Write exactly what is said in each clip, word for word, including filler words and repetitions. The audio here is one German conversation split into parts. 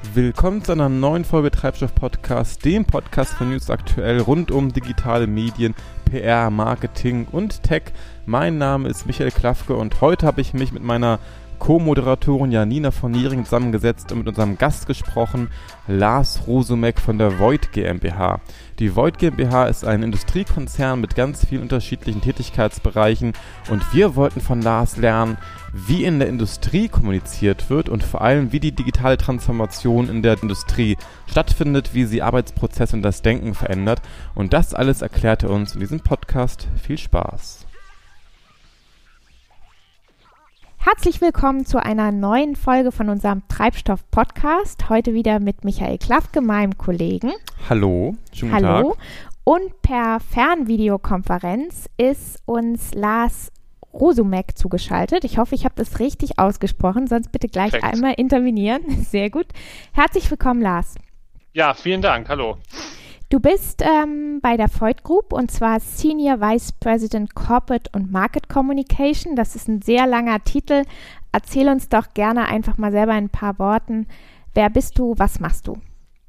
Willkommen zu einer neuen Folge Treibstoff-Podcast, dem Podcast von News Aktuell rund um digitale Medien, P R, Marketing und Tech. Mein Name ist Michael Klafke und heute habe ich mich mit meiner Co-Moderatorin Janina von Niering zusammengesetzt und mit unserem Gast gesprochen, Lars Rosumek von der Voith GmbH. Die Voith GmbH ist ein Industriekonzern mit ganz vielen unterschiedlichen Tätigkeitsbereichen und wir wollten von Lars lernen, wie in der Industrie kommuniziert wird und vor allem, wie die digitale Transformation in der Industrie stattfindet, wie sie Arbeitsprozesse und das Denken verändert. Und das alles erklärt er uns in diesem Podcast. Viel Spaß! Herzlich willkommen zu einer neuen Folge von unserem Treibstoff-Podcast. Heute wieder mit Michael Klafke, meinem Kollegen. Hallo, schönen guten Tag. Hallo. Und per Fernvideokonferenz ist uns Lars Rosumek zugeschaltet. Ich hoffe, ich habe das richtig ausgesprochen, sonst bitte gleich Perfekt. einmal intervenieren. Sehr gut. Herzlich willkommen, Lars. Ja, vielen Dank. Hallo. Du bist ähm, bei der Voith Group und zwar Senior Vice President Corporate und Market Communication. Das ist ein sehr langer Titel. Erzähl uns doch gerne einfach mal selber in ein paar Worten. Wer bist du? Was machst du?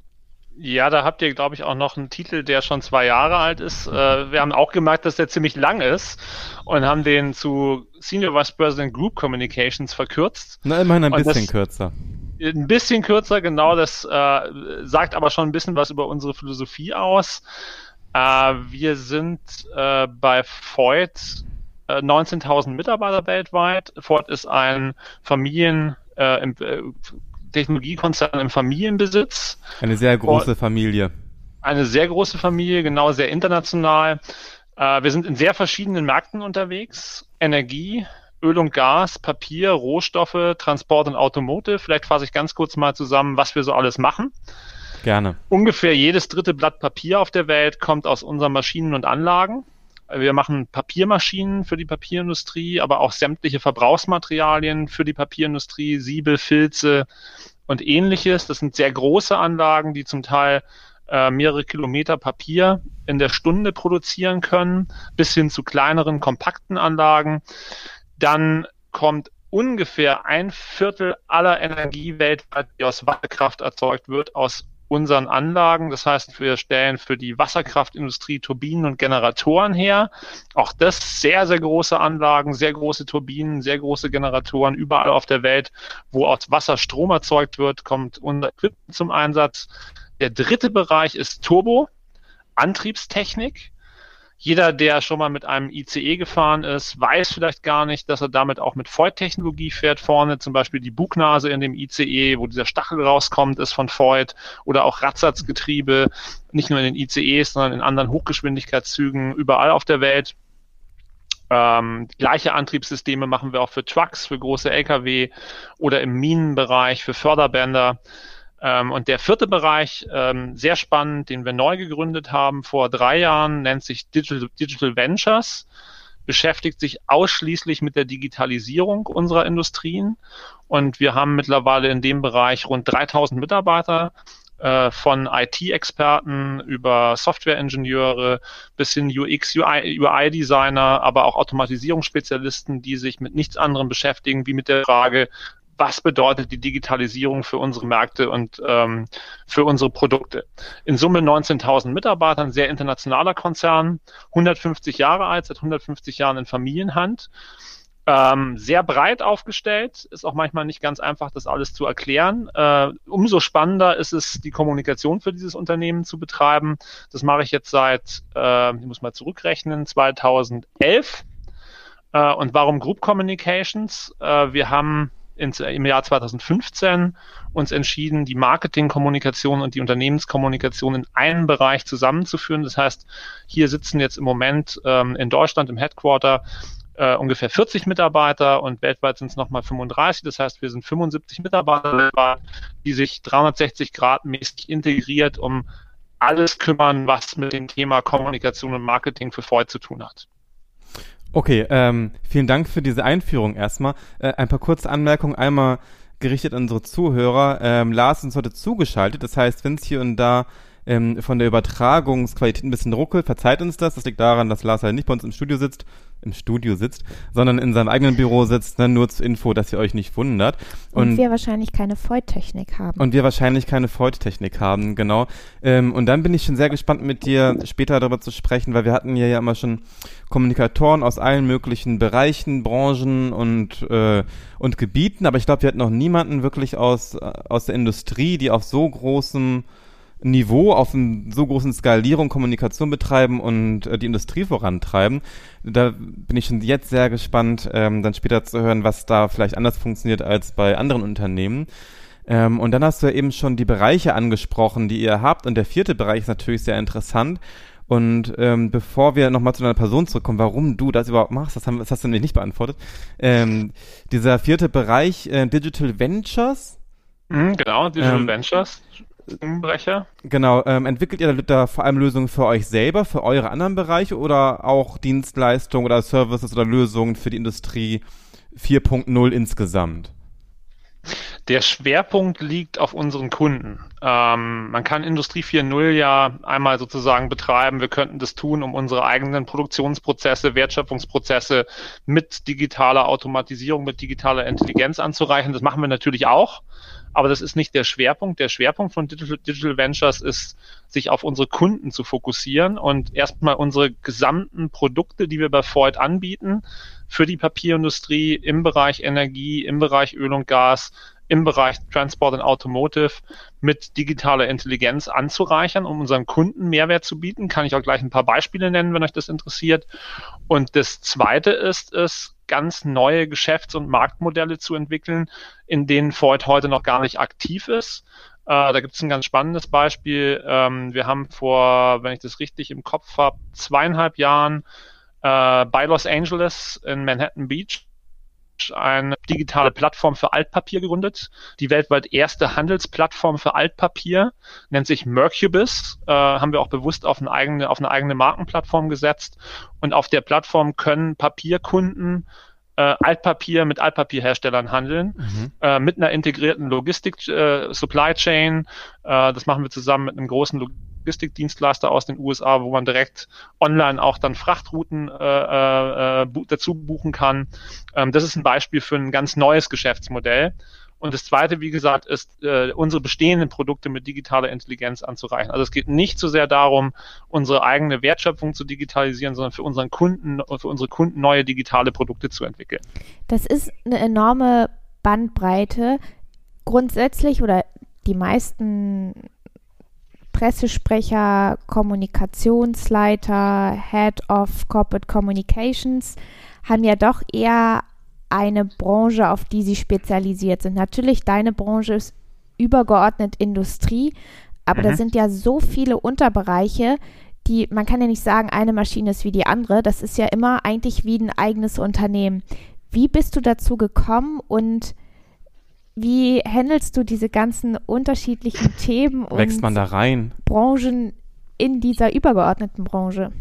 Ja, da habt ihr, glaube ich, auch noch einen Titel, der schon zwei Jahre alt ist. Äh, wir haben auch gemerkt, dass der ziemlich lang ist und haben den zu Senior Vice President Group Communications verkürzt. Na, immerhin ein und bisschen das, kürzer. Ein bisschen kürzer, genau. Das äh, sagt aber schon ein bisschen was über unsere Philosophie aus. Äh, wir sind äh, bei Voith äh, neunzehntausend Mitarbeiter weltweit. Voith ist ein Familien äh, im, äh, Technologiekonzern im Familienbesitz. Eine sehr große Familie. Eine sehr große Familie, genau, sehr international. Äh, wir sind in sehr verschiedenen Märkten unterwegs. Energie, Öl und Gas, Papier, Rohstoffe, Transport und Automotive. Vielleicht fasse ich ganz kurz mal zusammen, was wir so alles machen. Gerne. Ungefähr jedes dritte Blatt Papier auf der Welt kommt aus unseren Maschinen und Anlagen. Wir machen Papiermaschinen für die Papierindustrie, aber auch sämtliche Verbrauchsmaterialien für die Papierindustrie, Siebe, Filze und ähnliches. Das sind sehr große Anlagen, die zum Teil äh, mehrere Kilometer Papier in der Stunde produzieren können, bis hin zu kleineren, kompakten Anlagen. Dann kommt ungefähr ein Viertel aller Energie weltweit, die aus Wasserkraft erzeugt wird, aus unseren Anlagen. Das heißt, wir stellen für die Wasserkraftindustrie Turbinen und Generatoren her. Auch das sehr, sehr große Anlagen, sehr große Turbinen, sehr große Generatoren. Überall auf der Welt, wo aus Wasser Strom erzeugt wird, kommt unser Equipment zum Einsatz. Der dritte Bereich ist Turbo, Antriebstechnik. Jeder, der schon mal mit einem I C E gefahren ist, weiß vielleicht gar nicht, dass er damit auch mit Voith-Technologie fährt. Vorne zum Beispiel die Bugnase in dem I C E, wo dieser Stachel rauskommt, ist von Voith. Oder auch Radsatzgetriebe, nicht nur in den I C Es, sondern in anderen Hochgeschwindigkeitszügen überall auf der Welt. Ähm, gleiche Antriebssysteme machen wir auch für Trucks, für große L K W oder im Minenbereich für Förderbänder. Ähm, und der vierte Bereich, ähm, sehr spannend, den wir neu gegründet haben vor drei Jahren, nennt sich Digital, Digital Ventures, beschäftigt sich ausschließlich mit der Digitalisierung unserer Industrien. Und wir haben mittlerweile in dem Bereich rund dreitausend Mitarbeiter, äh, von I T-Experten über Software-Ingenieure bis hin U X, U I-Designer, aber auch Automatisierungsspezialisten, die sich mit nichts anderem beschäftigen, wie mit der Frage, was bedeutet die Digitalisierung für unsere Märkte und ähm, für unsere Produkte. In Summe neunzehntausend Mitarbeiter, ein sehr internationaler Konzern, hundertfünfzig Jahre alt, seit hundertfünfzig Jahren in Familienhand, ähm, sehr breit aufgestellt, ist auch manchmal nicht ganz einfach, das alles zu erklären. Äh, umso spannender ist es, die Kommunikation für dieses Unternehmen zu betreiben. Das mache ich jetzt seit, äh, ich muss mal zurückrechnen, zweitausendelf. Äh, und warum Group Communications? Äh, wir haben im Jahr zweitausendfünfzehn uns entschieden, die Marketingkommunikation und die Unternehmenskommunikation in einen Bereich zusammenzuführen. Das heißt, hier sitzen jetzt im Moment ähm, in Deutschland im Headquarter äh, ungefähr vierzig Mitarbeiter und weltweit sind es nochmal fünfunddreißig. Das heißt, wir sind fünfundsiebzig Mitarbeiter weltweit, die sich dreihundertsechzig Grad mäßig integriert um alles kümmern, was mit dem Thema Kommunikation und Marketing für Voith zu tun hat. Okay, ähm, vielen Dank für diese Einführung erstmal. Äh, ein paar kurze Anmerkungen, einmal gerichtet an unsere Zuhörer. Ähm, Lars ist uns heute zugeschaltet, das heißt, wenn es hier und da ähm, von der Übertragungsqualität ein bisschen ruckelt. Verzeiht uns das. Das liegt daran, dass Lars halt nicht bei uns im Studio sitzt, im Studio sitzt, sondern in seinem eigenen Büro sitzt, ne, nur zur Info, dass ihr euch nicht wundert. Und, und wir wahrscheinlich keine Voigt-Technik haben. Und wir wahrscheinlich keine Voigt-Technik haben, genau. Ähm, und dann bin ich schon sehr gespannt, mit dir später darüber zu sprechen, weil wir hatten hier ja immer schon Kommunikatoren aus allen möglichen Bereichen, Branchen und äh, und Gebieten, aber ich glaube, wir hatten noch niemanden wirklich aus aus der Industrie, die auf so großem Niveau, auf einer so großen Skalierung Kommunikation betreiben und äh, die Industrie vorantreiben. Da bin ich schon jetzt sehr gespannt, ähm, dann später zu hören, was da vielleicht anders funktioniert als bei anderen Unternehmen. Ähm, und dann hast du ja eben schon die Bereiche angesprochen, die ihr habt. Und der vierte Bereich ist natürlich sehr interessant. Und ähm, bevor wir nochmal zu deiner Person zurückkommen, warum du das überhaupt machst, das, haben, das hast du nämlich nicht beantwortet. Ähm, dieser vierte Bereich, äh, Digital Ventures. Mhm, genau, Digital ähm, Ventures. Brecher. Genau, ähm, entwickelt ihr da vor allem Lösungen für euch selber, für eure anderen Bereiche oder auch Dienstleistungen oder Services oder Lösungen für die Industrie vier Punkt null insgesamt? Der Schwerpunkt liegt auf unseren Kunden. Ähm, man kann Industrie vier Punkt null ja einmal sozusagen betreiben. Wir könnten das tun, um unsere eigenen Produktionsprozesse, Wertschöpfungsprozesse mit digitaler Automatisierung, mit digitaler Intelligenz anzureichen. Das machen wir natürlich auch. Aber das ist nicht der Schwerpunkt. Der Schwerpunkt von Digital, Digital Ventures ist, sich auf unsere Kunden zu fokussieren und erstmal unsere gesamten Produkte, die wir bei Voigt anbieten, für die Papierindustrie im Bereich Energie, im Bereich Öl und Gas, im Bereich Transport und Automotive mit digitaler Intelligenz anzureichern, um unseren Kunden Mehrwert zu bieten. Kann ich auch gleich ein paar Beispiele nennen, wenn euch das interessiert. Und das Zweite ist es, ganz neue Geschäfts- und Marktmodelle zu entwickeln, in denen Voigt heute noch gar nicht aktiv ist. Äh, da gibt es ein ganz spannendes Beispiel. Ähm, wir haben vor, wenn ich das richtig im Kopf habe, zweieinhalb Jahren äh, bei Los Angeles in Manhattan Beach eine digitale Plattform für Altpapier gegründet. Die weltweit erste Handelsplattform für Altpapier, nennt sich Mercubus, äh, haben wir auch bewusst auf eine eigene, auf eine eigene Markenplattform gesetzt. Und auf der Plattform können Papierkunden äh, Altpapier mit Altpapierherstellern handeln, mhm. äh, mit einer integrierten Logistik, äh, Supply Chain. Äh, das machen wir zusammen mit einem großen Logistik Logistikdienstleister aus den U S A, wo man direkt online auch dann Frachtrouten äh, äh, bu- dazu buchen kann. Ähm, das ist ein Beispiel für ein ganz neues Geschäftsmodell. Und das Zweite, wie gesagt, ist, äh, unsere bestehenden Produkte mit digitaler Intelligenz anzureichen. Also es geht nicht so sehr darum, unsere eigene Wertschöpfung zu digitalisieren, sondern für unseren Kunden, für unsere Kunden neue digitale Produkte zu entwickeln. Das ist eine enorme Bandbreite. Grundsätzlich oder die meisten Pressesprecher, Kommunikationsleiter, Head of Corporate Communications haben ja doch eher eine Branche, auf die sie spezialisiert sind. Natürlich, deine Branche ist übergeordnet Industrie, aber mhm. da sind ja so viele Unterbereiche, die, man kann ja nicht sagen, eine Maschine ist wie die andere. Das ist ja immer eigentlich wie ein eigenes Unternehmen. Wie bist du dazu gekommen und wie handelst du diese ganzen unterschiedlichen Themen und wächst man da rein? Branchen in dieser übergeordneten Branche?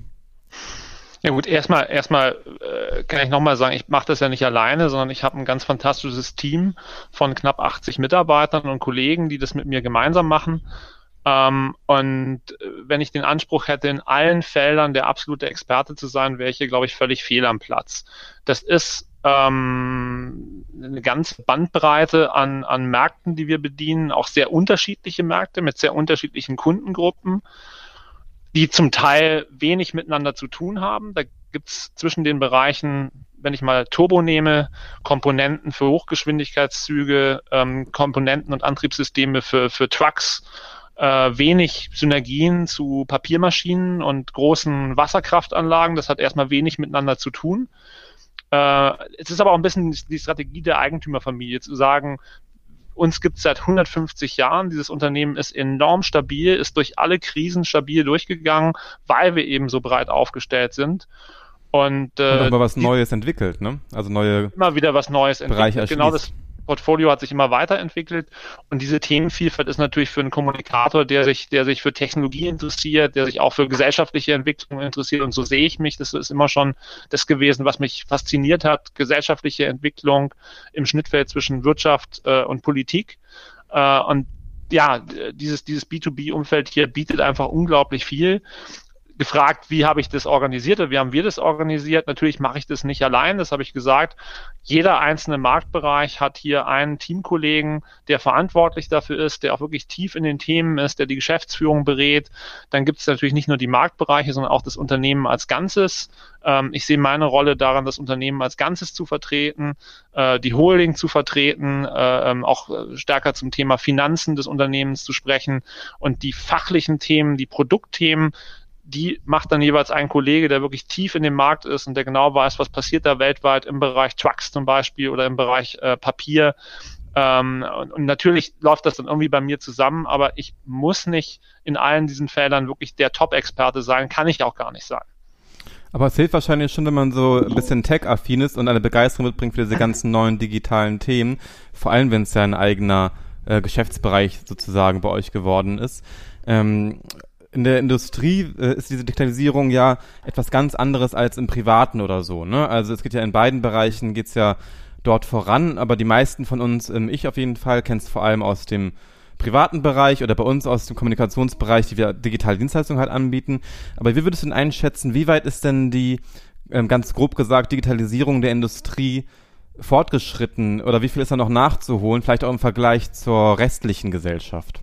Ja gut, erstmal erstmal äh, kann ich nochmal sagen, ich mache das ja nicht alleine, sondern ich habe ein ganz fantastisches Team von knapp achtzig Mitarbeitern und Kollegen, die das mit mir gemeinsam machen. Ähm, und wenn ich den Anspruch hätte, in allen Feldern der absolute Experte zu sein, wäre ich hier, glaube ich, völlig fehl am Platz. Das ist ähm, eine ganze Bandbreite an, an Märkten, die wir bedienen, auch sehr unterschiedliche Märkte mit sehr unterschiedlichen Kundengruppen, die zum Teil wenig miteinander zu tun haben. Da gibt's zwischen den Bereichen, wenn ich mal Turbo nehme, Komponenten für Hochgeschwindigkeitszüge, ähm, Komponenten und Antriebssysteme für, für Trucks, äh, wenig Synergien zu Papiermaschinen und großen Wasserkraftanlagen. Das hat erstmal wenig miteinander zu tun. Äh, es ist aber auch ein bisschen die Strategie der Eigentümerfamilie zu sagen, uns gibt es seit hundertfünfzig Jahren, dieses Unternehmen ist enorm stabil, ist durch alle Krisen stabil durchgegangen, weil wir eben so breit aufgestellt sind. Und, äh, und aber was Neues entwickelt, ne? Also neue immer wieder was Neues entwickelt. Genau, das Portfolio hat sich immer weiterentwickelt und diese Themenvielfalt ist natürlich für einen Kommunikator, der sich, der sich für Technologie interessiert, der sich auch für gesellschaftliche Entwicklung interessiert, und so sehe ich mich. Das ist immer schon das gewesen, was mich fasziniert hat, gesellschaftliche Entwicklung im Schnittfeld zwischen Wirtschaft äh, und Politik. Äh, und ja, dieses, dieses B zwei B-Umfeld hier bietet einfach unglaublich viel. Gefragt, wie habe ich das organisiert oder wie haben wir das organisiert? Natürlich mache ich das nicht allein, das habe ich gesagt. Jeder einzelne Marktbereich hat hier einen Teamkollegen, der verantwortlich dafür ist, der auch wirklich tief in den Themen ist, der die Geschäftsführung berät. Dann gibt es natürlich nicht nur die Marktbereiche, sondern auch das Unternehmen als Ganzes. Ähm, ich sehe meine Rolle daran, das Unternehmen als Ganzes zu vertreten, äh, die Holding zu vertreten, äh, ähm, auch stärker zum Thema Finanzen des Unternehmens zu sprechen und die fachlichen Themen, die Produktthemen, die macht dann jeweils ein Kollege, der wirklich tief in dem Markt ist und der genau weiß, was passiert da weltweit im Bereich Trucks zum Beispiel oder im Bereich äh, Papier. Ähm, und, und natürlich läuft das dann irgendwie bei mir zusammen, aber ich muss nicht in allen diesen Feldern wirklich der Top-Experte sein, kann ich auch gar nicht sein. Aber es hilft wahrscheinlich schon, wenn man so ein bisschen tech-affin ist und eine Begeisterung mitbringt für diese ganzen neuen digitalen Themen, vor allem wenn es ja ein eigener äh, Geschäftsbereich sozusagen bei euch geworden ist. Ähm, In der Industrie äh, ist diese Digitalisierung ja etwas ganz anderes als im Privaten oder so, ne? Also es geht ja in beiden Bereichen, geht's ja dort voran, aber die meisten von uns, ähm, ich auf jeden Fall, kenn's vor allem aus dem privaten Bereich oder bei uns aus dem Kommunikationsbereich, die wir digitale Dienstleistungen halt anbieten. Aber wie würdest du denn einschätzen, wie weit ist denn die, ähm, ganz grob gesagt, Digitalisierung der Industrie fortgeschritten oder wie viel ist da noch nachzuholen, vielleicht auch im Vergleich zur restlichen Gesellschaft?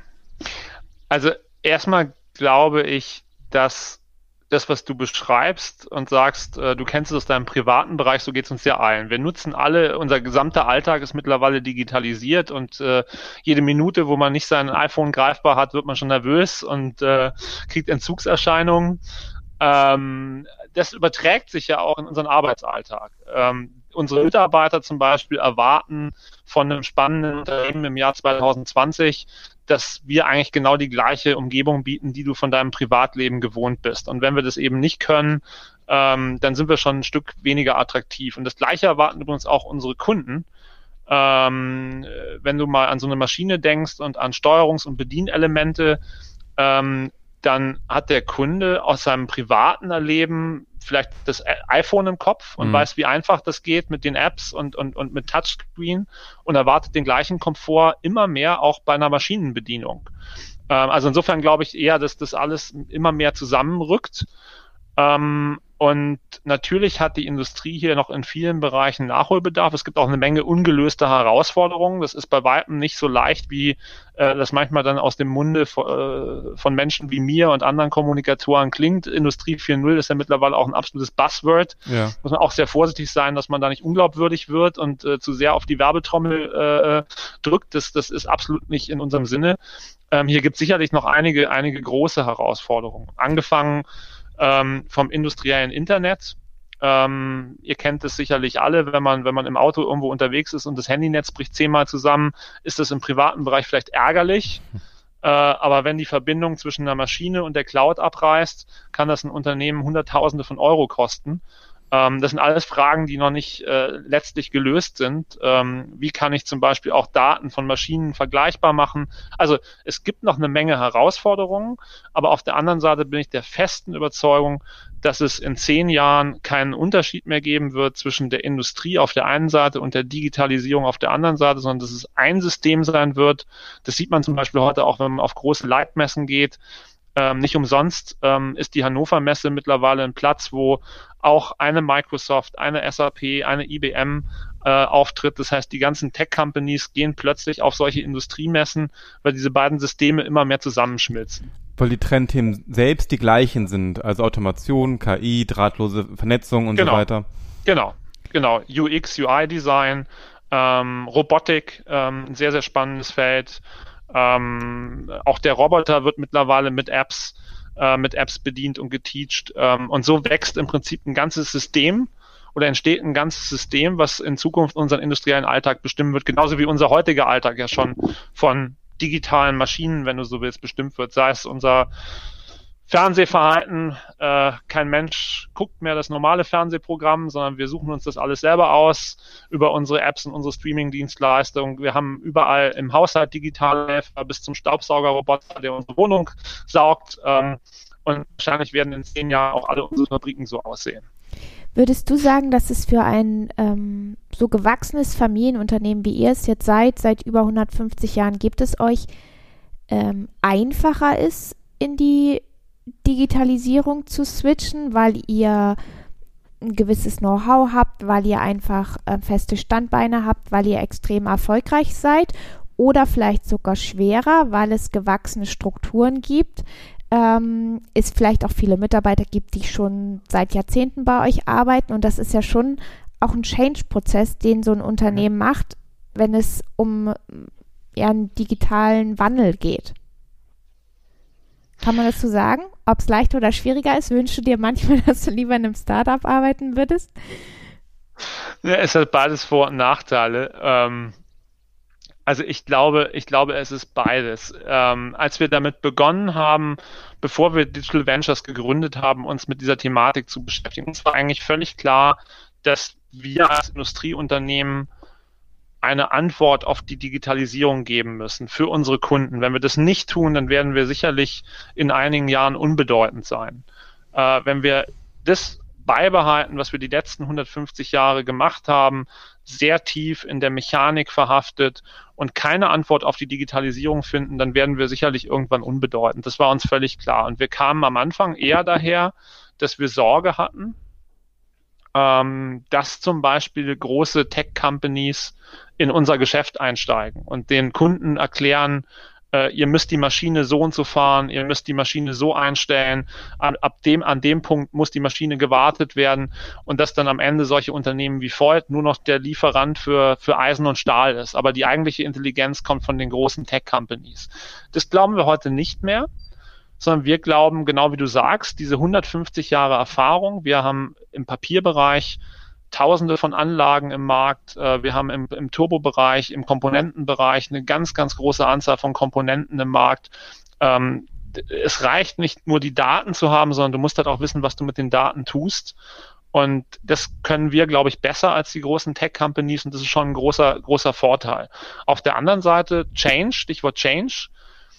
Also erstmal glaube ich, dass das, was du beschreibst und sagst, äh, du kennst es aus deinem privaten Bereich, so geht es uns ja allen. Wir nutzen alle, unser gesamter Alltag ist mittlerweile digitalisiert und äh, jede Minute, wo man nicht sein iPhone greifbar hat, wird man schon nervös und äh, kriegt Entzugserscheinungen. Ähm, das überträgt sich ja auch in unseren Arbeitsalltag. Ähm, unsere Mitarbeiter zum Beispiel erwarten von einem spannenden Unternehmen im Jahr zwanzig zwanzig, dass wir eigentlich genau die gleiche Umgebung bieten, die du von deinem Privatleben gewohnt bist. Und wenn wir das eben nicht können, ähm, dann sind wir schon ein Stück weniger attraktiv. Und das Gleiche erwarten übrigens auch unsere Kunden. Ähm, wenn du mal an so eine Maschine denkst und an Steuerungs- und Bedienelemente, ähm, dann hat der Kunde aus seinem privaten Erleben vielleicht das iPhone im Kopf und mhm. weiß, wie einfach das geht mit den Apps und, und, und mit Touchscreen und erwartet den gleichen Komfort immer mehr auch bei einer Maschinenbedienung. Ähm, also insofern glaube ich eher, dass das alles immer mehr zusammenrückt. Ähm, und natürlich hat die Industrie hier noch in vielen Bereichen Nachholbedarf. Es gibt auch eine Menge ungelöster Herausforderungen. Das ist bei weitem nicht so leicht, wie äh, das manchmal dann aus dem Munde von, äh, von Menschen wie mir und anderen Kommunikatoren klingt. Industrie vier Punkt null ist ja mittlerweile auch ein absolutes Buzzword. Ja. Muss man auch sehr vorsichtig sein, dass man da nicht unglaubwürdig wird und äh, zu sehr auf die Werbetrommel äh, drückt. Das, das ist absolut nicht in unserem Sinne. Ähm, hier gibt es sicherlich noch einige, einige große Herausforderungen. Angefangen Ähm, vom industriellen Internet. Ähm, ihr kennt es sicherlich alle, wenn man, wenn man im Auto irgendwo unterwegs ist und das Handynetz bricht zehnmal zusammen, ist das im privaten Bereich vielleicht ärgerlich. Äh, aber wenn die Verbindung zwischen der Maschine und der Cloud abreißt, kann das ein Unternehmen Hunderttausende von Euro kosten. Ähm, das sind alles Fragen, die noch nicht äh, letztlich gelöst sind. Ähm, wie kann ich zum Beispiel auch Daten von Maschinen vergleichbar machen? Also es gibt noch eine Menge Herausforderungen, aber auf der anderen Seite bin ich der festen Überzeugung, dass es in zehn Jahren keinen Unterschied mehr geben wird zwischen der Industrie auf der einen Seite und der Digitalisierung auf der anderen Seite, sondern dass es ein System sein wird. Das sieht man zum Beispiel heute auch, wenn man auf große Leitmessen geht. Ähm, nicht umsonst ähm, ist die Hannover Messe mittlerweile ein Platz, wo auch eine Microsoft, eine S A P, eine I B M äh, auftritt. Das heißt, die ganzen Tech-Companies gehen plötzlich auf solche Industriemessen, weil diese beiden Systeme immer mehr zusammenschmilzen. Weil die Trendthemen selbst die gleichen sind, also Automation, K I, drahtlose Vernetzung und genau. so weiter. Genau, genau. U X, U I-Design, ähm, Robotik, ähm, ein sehr, sehr spannendes Feld. Ähm, auch der Roboter wird mittlerweile mit Apps, äh, mit Apps bedient und geteacht. Ähm, und so wächst im Prinzip ein ganzes System oder entsteht ein ganzes System, was in Zukunft unseren industriellen Alltag bestimmen wird, genauso wie unser heutiger Alltag ja schon von digitalen Maschinen, wenn du so willst, bestimmt wird. Sei es unser Fernsehverhalten, äh, kein Mensch guckt mehr das normale Fernsehprogramm, sondern wir suchen uns das alles selber aus über unsere Apps und unsere Streaming-Dienstleistungen. Wir haben überall im Haushalt digitale Helfer bis zum Staubsaugerroboter, der unsere Wohnung saugt. Ähm, und wahrscheinlich werden in zehn Jahren auch alle unsere Fabriken so aussehen. Würdest du sagen, dass es für ein ähm, so gewachsenes Familienunternehmen, wie ihr es jetzt seid, seit über hundertfünfzig Jahren gibt es euch, ähm, einfacher ist, in die Digitalisierung zu switchen, weil ihr ein gewisses Know-how habt, weil ihr einfach äh, feste Standbeine habt, weil ihr extrem erfolgreich seid, oder vielleicht sogar schwerer, weil es gewachsene Strukturen gibt, ähm, es vielleicht auch viele Mitarbeiter gibt, die schon seit Jahrzehnten bei euch arbeiten, und das ist ja schon auch ein Change-Prozess, den so ein Unternehmen macht, wenn es um ja, einen digitalen Wandel geht. Kann man das so sagen? Ob es leichter oder schwieriger ist? Wünschst du dir manchmal, dass du lieber in einem Startup arbeiten würdest? Ja, es hat beides Vor- und Nachteile. Ähm, also ich glaube, ich glaube, es ist beides. Ähm, als wir damit begonnen haben, bevor wir Digital Ventures gegründet haben, uns mit dieser Thematik zu beschäftigen, uns war eigentlich völlig klar, dass wir als Industrieunternehmen eine Antwort auf die Digitalisierung geben müssen für unsere Kunden. Wenn wir das nicht tun, dann werden wir sicherlich in einigen Jahren unbedeutend sein. Äh, wenn wir das beibehalten, was wir die letzten hundertfünfzig Jahre gemacht haben, sehr tief in der Mechanik verhaftet und keine Antwort auf die Digitalisierung finden, dann werden wir sicherlich irgendwann unbedeutend. Das war uns völlig klar. Und wir kamen am Anfang eher daher, dass wir Sorge hatten, ähm, dass zum Beispiel große Tech-Companies in unser Geschäft einsteigen und den Kunden erklären, äh, ihr müsst die Maschine so und so fahren, ihr müsst die Maschine so einstellen, ab, ab dem, an dem Punkt muss die Maschine gewartet werden, und dass dann am Ende solche Unternehmen wie Ford nur noch der Lieferant für, für Eisen und Stahl ist. Aber die eigentliche Intelligenz kommt von den großen Tech-Companies. Das glauben wir heute nicht mehr, sondern wir glauben, genau wie du sagst, diese hundertfünfzig Jahre Erfahrung, wir haben im Papierbereich Tausende von Anlagen im Markt. Wir haben im, im Turbobereich, im Komponentenbereich eine ganz, ganz große Anzahl von Komponenten im Markt. Ähm, es reicht nicht nur, die Daten zu haben, sondern du musst halt auch wissen, was du mit den Daten tust. Und das können wir, glaube ich, besser als die großen Tech-Companies, und das ist schon ein großer, großer Vorteil. Auf der anderen Seite Change, Stichwort Change.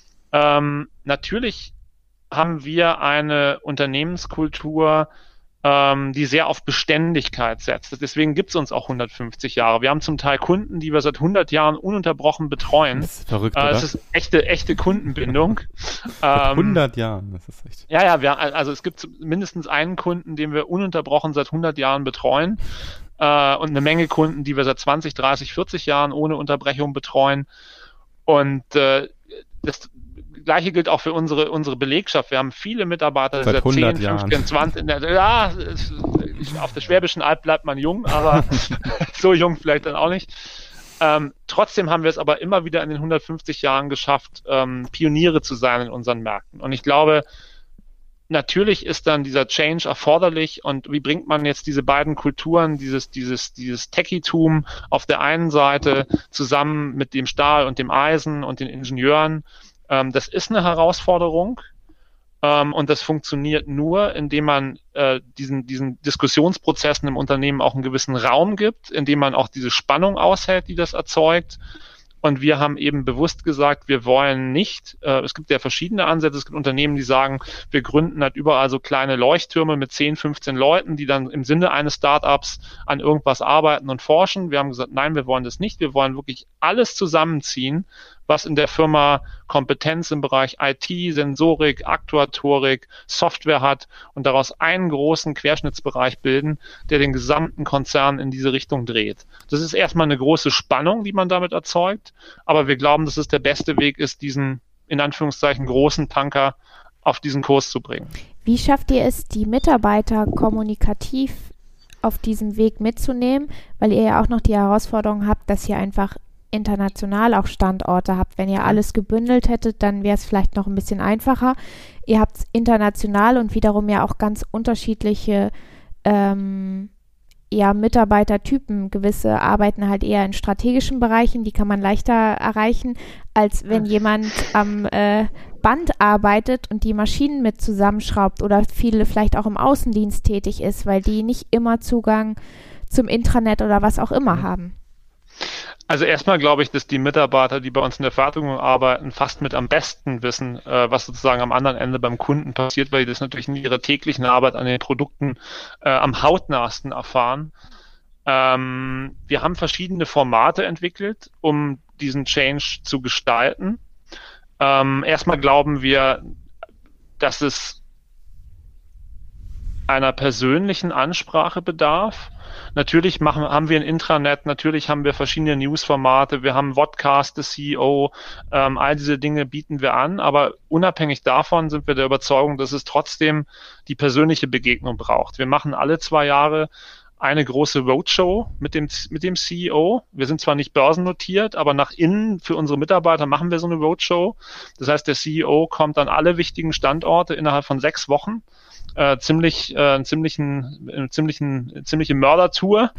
Ähm, natürlich haben wir eine Unternehmenskultur, die sehr auf Beständigkeit setzt. Deswegen gibt es uns auch hundertfünfzig Jahre. Wir haben zum Teil Kunden, die wir seit hundert Jahren ununterbrochen betreuen. Das ist verrückt, äh, oder? Das ist echte, echte Kundenbindung. Seit hundert Jahren, das ist echt. Ja, ja, wir, also es gibt mindestens einen Kunden, den wir ununterbrochen seit hundert Jahren betreuen, äh, und eine Menge Kunden, die wir seit zwanzig, dreißig, vierzig Jahren ohne Unterbrechung betreuen. Und äh, das Gleiche gilt auch für unsere, unsere Belegschaft. Wir haben viele Mitarbeiter seit zehn, Jahren. fünfzehn, zwanzig. Ja, auf der Schwäbischen Alb bleibt man jung, aber so jung vielleicht dann auch nicht. Ähm, trotzdem haben wir es aber immer wieder in den hundertfünfzig Jahren geschafft, ähm, Pioniere zu sein in unseren Märkten. Und ich glaube, natürlich ist dann dieser Change erforderlich, und wie bringt man jetzt diese beiden Kulturen, dieses, dieses, dieses Techie-Tum auf der einen Seite zusammen mit dem Stahl und dem Eisen und den Ingenieuren. Ähm, das ist eine Herausforderung, ähm, und das funktioniert nur, indem man äh, diesen, diesen Diskussionsprozessen im Unternehmen auch einen gewissen Raum gibt, indem man auch diese Spannung aushält, die das erzeugt. Und wir haben eben bewusst gesagt, wir wollen nicht, äh, es gibt ja verschiedene Ansätze, es gibt Unternehmen, die sagen, wir gründen halt überall so kleine Leuchttürme mit zehn, fünfzehn Leuten, die dann im Sinne eines Startups an irgendwas arbeiten und forschen. Wir haben gesagt, nein, wir wollen das nicht, wir wollen wirklich alles zusammenziehen, was in der Firma Kompetenz im Bereich I T, Sensorik, Aktuatorik, Software hat, und daraus einen großen Querschnittsbereich bilden, der den gesamten Konzern in diese Richtung dreht. Das ist erstmal eine große Spannung, die man damit erzeugt, aber wir glauben, dass es der beste Weg ist, diesen in Anführungszeichen großen Tanker auf diesen Kurs zu bringen. Wie schafft ihr es, die Mitarbeiter kommunikativ auf diesem Weg mitzunehmen, weil ihr ja auch noch die Herausforderung habt, dass ihr einfach international auch Standorte habt. Wenn ihr alles gebündelt hättet, dann wäre es vielleicht noch ein bisschen einfacher. Ihr habt es international und wiederum ja auch ganz unterschiedliche ähm, ja, Mitarbeitertypen. Gewisse arbeiten halt eher in strategischen Bereichen, die kann man leichter erreichen, als wenn jemand am äh, Band arbeitet und die Maschinen mit zusammenschraubt oder viele vielleicht auch im Außendienst tätig ist, weil die nicht immer Zugang zum Intranet oder was auch immer haben. Also erstmal glaube ich, dass die Mitarbeiter, die bei uns in der Fertigung arbeiten, fast mit am besten wissen, äh, was sozusagen am anderen Ende beim Kunden passiert, weil die das natürlich in ihrer täglichen Arbeit an den Produkten äh, am hautnahsten erfahren. Ähm, wir haben verschiedene Formate entwickelt, um diesen Change zu gestalten. Ähm, erstmal glauben wir, dass es einer persönlichen Ansprache bedarf. Natürlich machen, haben wir ein Intranet, natürlich haben wir verschiedene Newsformate, wir haben Vodcast, das C E O, ähm, all diese Dinge bieten wir an, aber unabhängig davon sind wir der Überzeugung, dass es trotzdem die persönliche Begegnung braucht. Wir machen alle zwei Jahre eine große Roadshow mit dem, mit dem C E O. Wir sind zwar nicht börsennotiert, aber nach innen für unsere Mitarbeiter machen wir so eine Roadshow. Das heißt, der C E O kommt an alle wichtigen Standorte innerhalb von sechs Wochen. Äh, ziemlich, äh, einen ziemlichen, eine ziemlichen, ziemliche Mördertour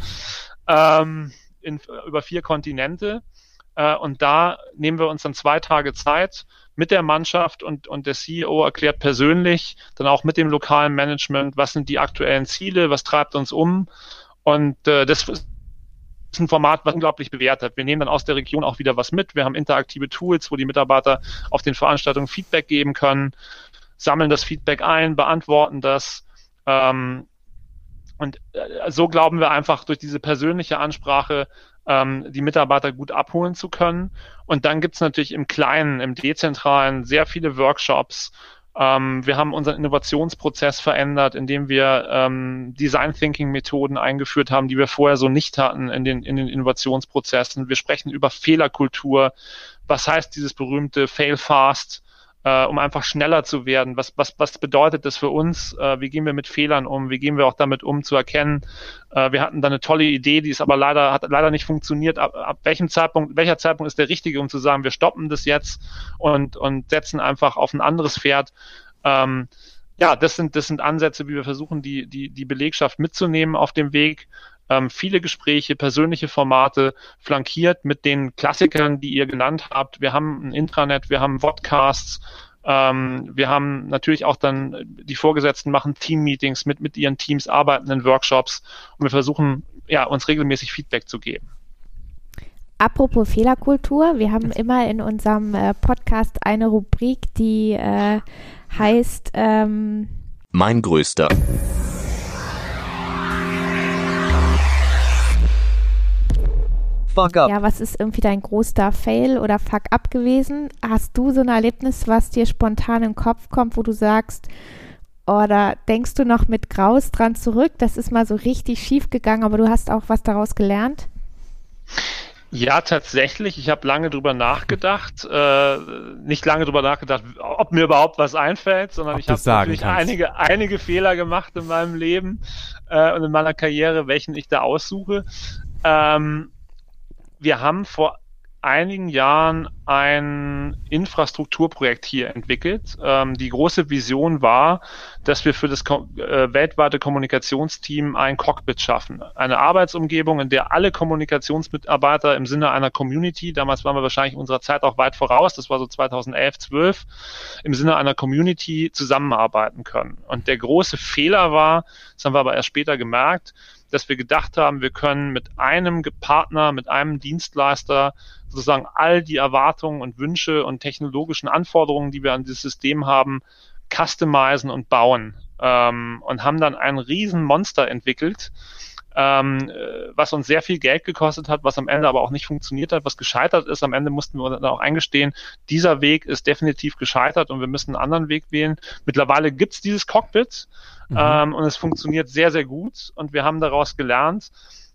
ähm, in, über vier Kontinente. Äh, und da nehmen wir uns dann zwei Tage Zeit mit der Mannschaft und, und der C E O erklärt persönlich, dann auch mit dem lokalen Management, was sind die aktuellen Ziele, was treibt uns um. Und äh, das ist ein Format, was unglaublich bewährt hat. Wir nehmen dann aus der Region auch wieder was mit. Wir haben interaktive Tools, wo die Mitarbeiter auf den Veranstaltungen Feedback geben können, sammeln das Feedback ein, beantworten das. Ähm, und äh, so glauben wir einfach, durch diese persönliche Ansprache ähm, die Mitarbeiter gut abholen zu können. Und dann gibt's natürlich im Kleinen, im Dezentralen sehr viele Workshops. Ähm, wir haben unseren Innovationsprozess verändert, indem wir ähm, Design Thinking Methoden eingeführt haben, die wir vorher so nicht hatten in den, in den Innovationsprozessen. Wir sprechen über Fehlerkultur. Was heißt dieses berühmte Fail Fast? Äh, um einfach schneller zu werden. Was, was, was bedeutet das für uns? Äh, wie gehen wir mit Fehlern um? Wie gehen wir auch damit um, zu erkennen? Äh, wir hatten da eine tolle Idee, die ist aber leider, hat leider nicht funktioniert. Ab, ab welchem Zeitpunkt, welcher Zeitpunkt ist der richtige, um zu sagen, wir stoppen das jetzt und, und setzen einfach auf ein anderes Pferd? Ähm, ja, das sind, das sind Ansätze, wie wir versuchen, die, die, die Belegschaft mitzunehmen auf dem Weg. Ähm, viele Gespräche, persönliche Formate, flankiert mit den Klassikern, die ihr genannt habt. Wir haben ein Intranet, wir haben Podcasts, ähm, wir haben natürlich auch dann, die Vorgesetzten machen Team-Meetings mit, mit ihren Teams, arbeiten in Workshops und wir versuchen, ja, uns regelmäßig Feedback zu geben. Apropos Fehlerkultur, wir haben immer in unserem äh, Podcast eine Rubrik, die äh, heißt ähm, Mein größter Fuck up. Ja, was ist irgendwie dein größter Fail oder Fuck-up gewesen? Hast du so ein Erlebnis, was dir spontan im Kopf kommt, wo du sagst, oder denkst du noch mit Graus dran zurück, das ist mal so richtig schief gegangen, aber du hast auch was daraus gelernt? Ja, tatsächlich. Ich habe lange drüber nachgedacht. Äh, nicht lange drüber nachgedacht, ob mir überhaupt was einfällt, sondern ob ich habe natürlich einige, einige Fehler gemacht in meinem Leben äh, und in meiner Karriere, welchen ich da aussuche. Ähm, Wir haben vor einigen Jahren ein Infrastrukturprojekt hier entwickelt. Ähm, die große Vision war, dass wir für das Ko- äh, weltweite Kommunikationsteam ein Cockpit schaffen. Eine Arbeitsumgebung, in der alle Kommunikationsmitarbeiter im Sinne einer Community, damals waren wir wahrscheinlich unserer Zeit auch weit voraus, das war so zweitausendelf, zwölf, im Sinne einer Community zusammenarbeiten können. Und der große Fehler war, das haben wir aber erst später gemerkt, dass wir gedacht haben, wir können mit einem Partner, mit einem Dienstleister sozusagen all die Erwartungen und Wünsche und technologischen Anforderungen, die wir an dieses System haben, customizen und bauen. Ähm, und haben dann ein riesen Monster entwickelt, ähm, was uns sehr viel Geld gekostet hat, was am Ende aber auch nicht funktioniert hat, was gescheitert ist. Am Ende mussten wir dann auch eingestehen, dieser Weg ist definitiv gescheitert und wir müssen einen anderen Weg wählen. Mittlerweile gibt es dieses Cockpit, mhm. ähm, und es funktioniert sehr, sehr gut und wir haben daraus gelernt,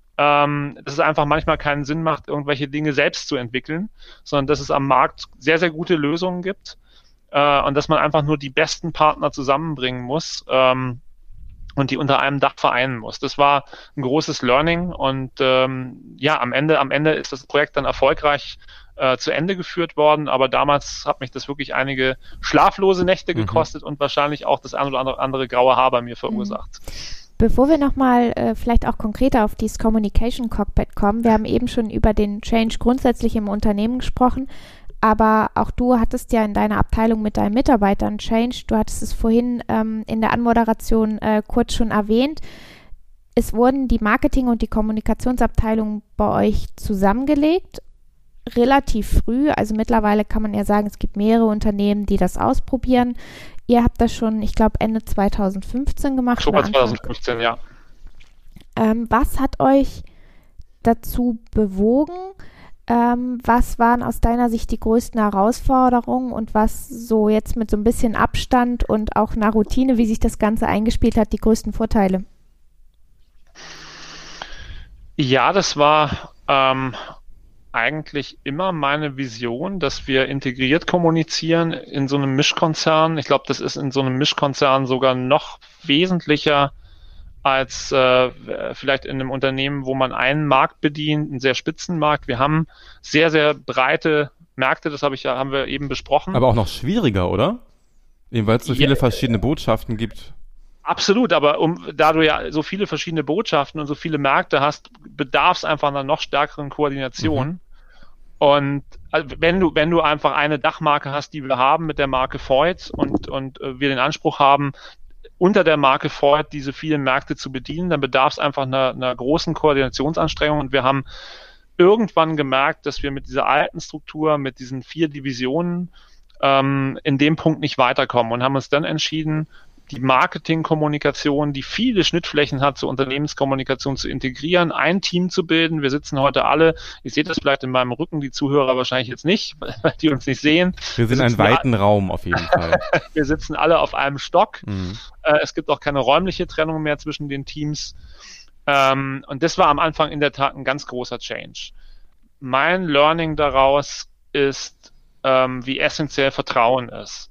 ähm, dass es einfach manchmal keinen Sinn macht, irgendwelche Dinge selbst zu entwickeln, sondern dass es am Markt sehr, sehr gute Lösungen gibt äh, und dass man einfach nur die besten Partner zusammenbringen muss, ähm, und die unter einem Dach vereinen muss. Das war ein großes Learning und ähm, ja, am Ende, am Ende ist das Projekt dann erfolgreich äh, zu Ende geführt worden, aber damals hat mich das wirklich einige schlaflose Nächte gekostet mhm. und wahrscheinlich auch das ein oder andere, andere graue Haar bei mir verursacht. Bevor wir nochmal äh, vielleicht auch konkreter auf dieses Communication Cockpit kommen, wir haben eben schon über den Change grundsätzlich im Unternehmen gesprochen, aber auch du hattest ja in deiner Abteilung mit deinen Mitarbeitern Change, du hattest es vorhin ähm, in der Anmoderation äh, kurz schon erwähnt. Es wurden die Marketing- und die Kommunikationsabteilungen bei euch zusammengelegt, relativ früh. Also mittlerweile kann man ja sagen, es gibt mehrere Unternehmen, die das ausprobieren. Ihr habt das schon, ich glaube, Ende zweitausendfünfzehn gemacht. Oktober zweitausendfünfzehn, ja. Ähm, was hat euch dazu bewogen, Ähm, was waren aus deiner Sicht die größten Herausforderungen und was so jetzt mit so ein bisschen Abstand und auch einer Routine, wie sich das Ganze eingespielt hat, die größten Vorteile? Ja, das war ähm, eigentlich immer meine Vision, dass wir integriert kommunizieren in so einem Mischkonzern. Ich glaube, das ist in so einem Mischkonzern sogar noch wesentlicher als äh, vielleicht in einem Unternehmen, wo man einen Markt bedient, einen sehr spitzen Markt. Wir haben sehr, sehr breite Märkte, das habe ich ja, haben wir eben besprochen. Aber auch noch schwieriger, oder? Eben weil es so viele Ja, verschiedene Botschaften gibt. absolut, aber um, da du ja so viele verschiedene Botschaften und so viele Märkte hast, bedarf es einfach einer noch stärkeren Koordination. Mhm. Und also wenn du, wenn du einfach eine Dachmarke hast, die wir haben mit der Marke Voith und, und äh, wir den Anspruch haben, unter der Marke Voith diese vielen Märkte zu bedienen, dann bedarf es einfach einer, einer großen Koordinationsanstrengung. Und wir haben irgendwann gemerkt, dass wir mit dieser alten Struktur, mit diesen vier Divisionen ähm, in dem Punkt nicht weiterkommen und haben uns dann entschieden, die Marketingkommunikation, die viele Schnittflächen hat zur Unternehmenskommunikation zu integrieren, ein Team zu bilden. Wir sitzen heute alle, ich sehe das vielleicht in meinem Rücken, die Zuhörer wahrscheinlich jetzt nicht, weil die uns nicht sehen. Wir sind in einem weiten Raum auf jeden Fall. Wir sitzen alle auf einem Stock. Mhm. Äh, es gibt auch keine räumliche Trennung mehr zwischen den Teams. Ähm, und das war am Anfang in der Tat ein ganz großer Change. Mein Learning daraus ist, ähm, wie essentiell Vertrauen ist.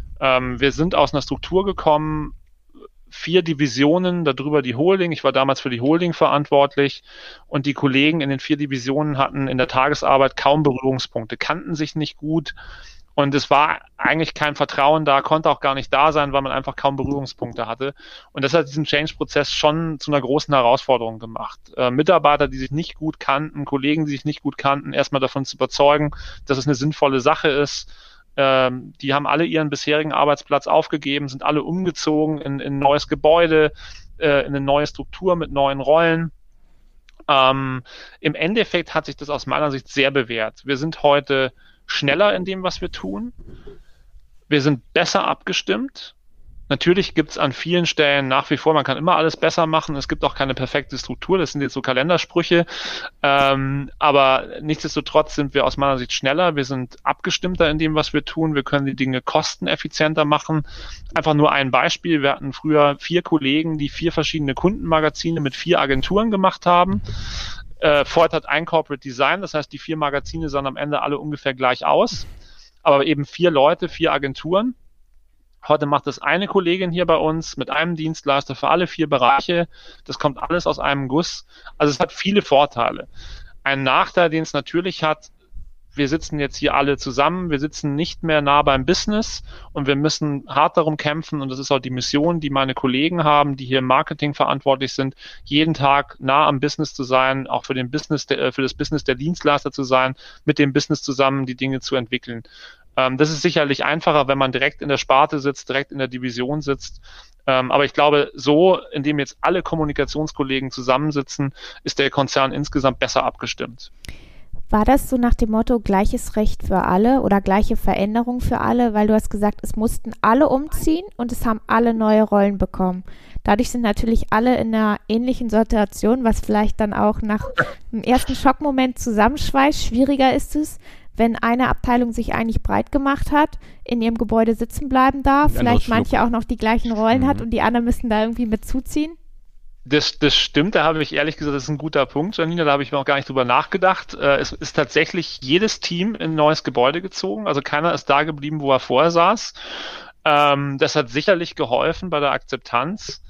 Wir sind aus einer Struktur gekommen, vier Divisionen, darüber die Holding. Ich war damals für die Holding verantwortlich und die Kollegen in den vier Divisionen hatten in der Tagesarbeit kaum Berührungspunkte, kannten sich nicht gut und es war eigentlich kein Vertrauen da, konnte auch gar nicht da sein, weil man einfach kaum Berührungspunkte hatte. Und das hat diesen Change-Prozess schon zu einer großen Herausforderung gemacht. Äh, Mitarbeiter, die sich nicht gut kannten, Kollegen, die sich nicht gut kannten, erstmal davon zu überzeugen, dass es eine sinnvolle Sache ist. Ähm, die haben alle ihren bisherigen Arbeitsplatz aufgegeben, sind alle umgezogen in, in ein neues Gebäude, äh, in eine neue Struktur mit neuen Rollen. Ähm, im Endeffekt hat sich das aus meiner Sicht sehr bewährt. Wir sind heute schneller in dem, was wir tun. Wir sind besser abgestimmt. Natürlich gibt es an vielen Stellen nach wie vor, man kann immer alles besser machen. Es gibt auch keine perfekte Struktur, das sind jetzt so Kalendersprüche. Ähm, aber nichtsdestotrotz sind wir aus meiner Sicht schneller. Wir sind abgestimmter in dem, was wir tun. Wir können die Dinge kosteneffizienter machen. Einfach nur ein Beispiel. Wir hatten früher vier Kollegen, die vier verschiedene Kundenmagazine mit vier Agenturen gemacht haben. Äh, Voith hat ein Corporate Design, das heißt, die vier Magazine sahen am Ende alle ungefähr gleich aus. Aber eben vier Leute, vier Agenturen. Heute macht das eine Kollegin hier bei uns mit einem Dienstleister für alle vier Bereiche. Das kommt alles aus einem Guss. Also es hat viele Vorteile. Ein Nachteil, den es natürlich hat, wir sitzen jetzt hier alle zusammen, wir sitzen nicht mehr nah beim Business und wir müssen hart darum kämpfen, und das ist auch die Mission, die meine Kollegen haben, die hier im Marketing verantwortlich sind, jeden Tag nah am Business zu sein, auch für den Business, für das Business der Dienstleister zu sein, mit dem Business zusammen die Dinge zu entwickeln. Das ist sicherlich einfacher, wenn man direkt in der Sparte sitzt, direkt in der Division sitzt. Aber ich glaube, so, indem jetzt alle Kommunikationskollegen zusammensitzen, ist der Konzern insgesamt besser abgestimmt. War das so nach dem Motto gleiches Recht für alle oder gleiche Veränderung für alle? Weil du hast gesagt, es mussten alle umziehen und es haben alle neue Rollen bekommen. Dadurch sind natürlich alle in einer ähnlichen Situation, was vielleicht dann auch nach dem ersten Schockmoment zusammenschweißt. Schwieriger ist es, wenn eine Abteilung sich eigentlich breit gemacht hat, in ihrem Gebäude sitzen bleiben darf, vielleicht manche auch noch die gleichen Rollen mhm. hat und die anderen müssen da irgendwie mit zuziehen? Das, das stimmt, da habe ich ehrlich gesagt, das ist ein guter Punkt, Janina, da habe ich mir auch gar nicht drüber nachgedacht. Es ist tatsächlich jedes Team in ein neues Gebäude gezogen, also keiner ist da geblieben, wo er vorher saß. Das hat sicherlich geholfen bei der Akzeptanz.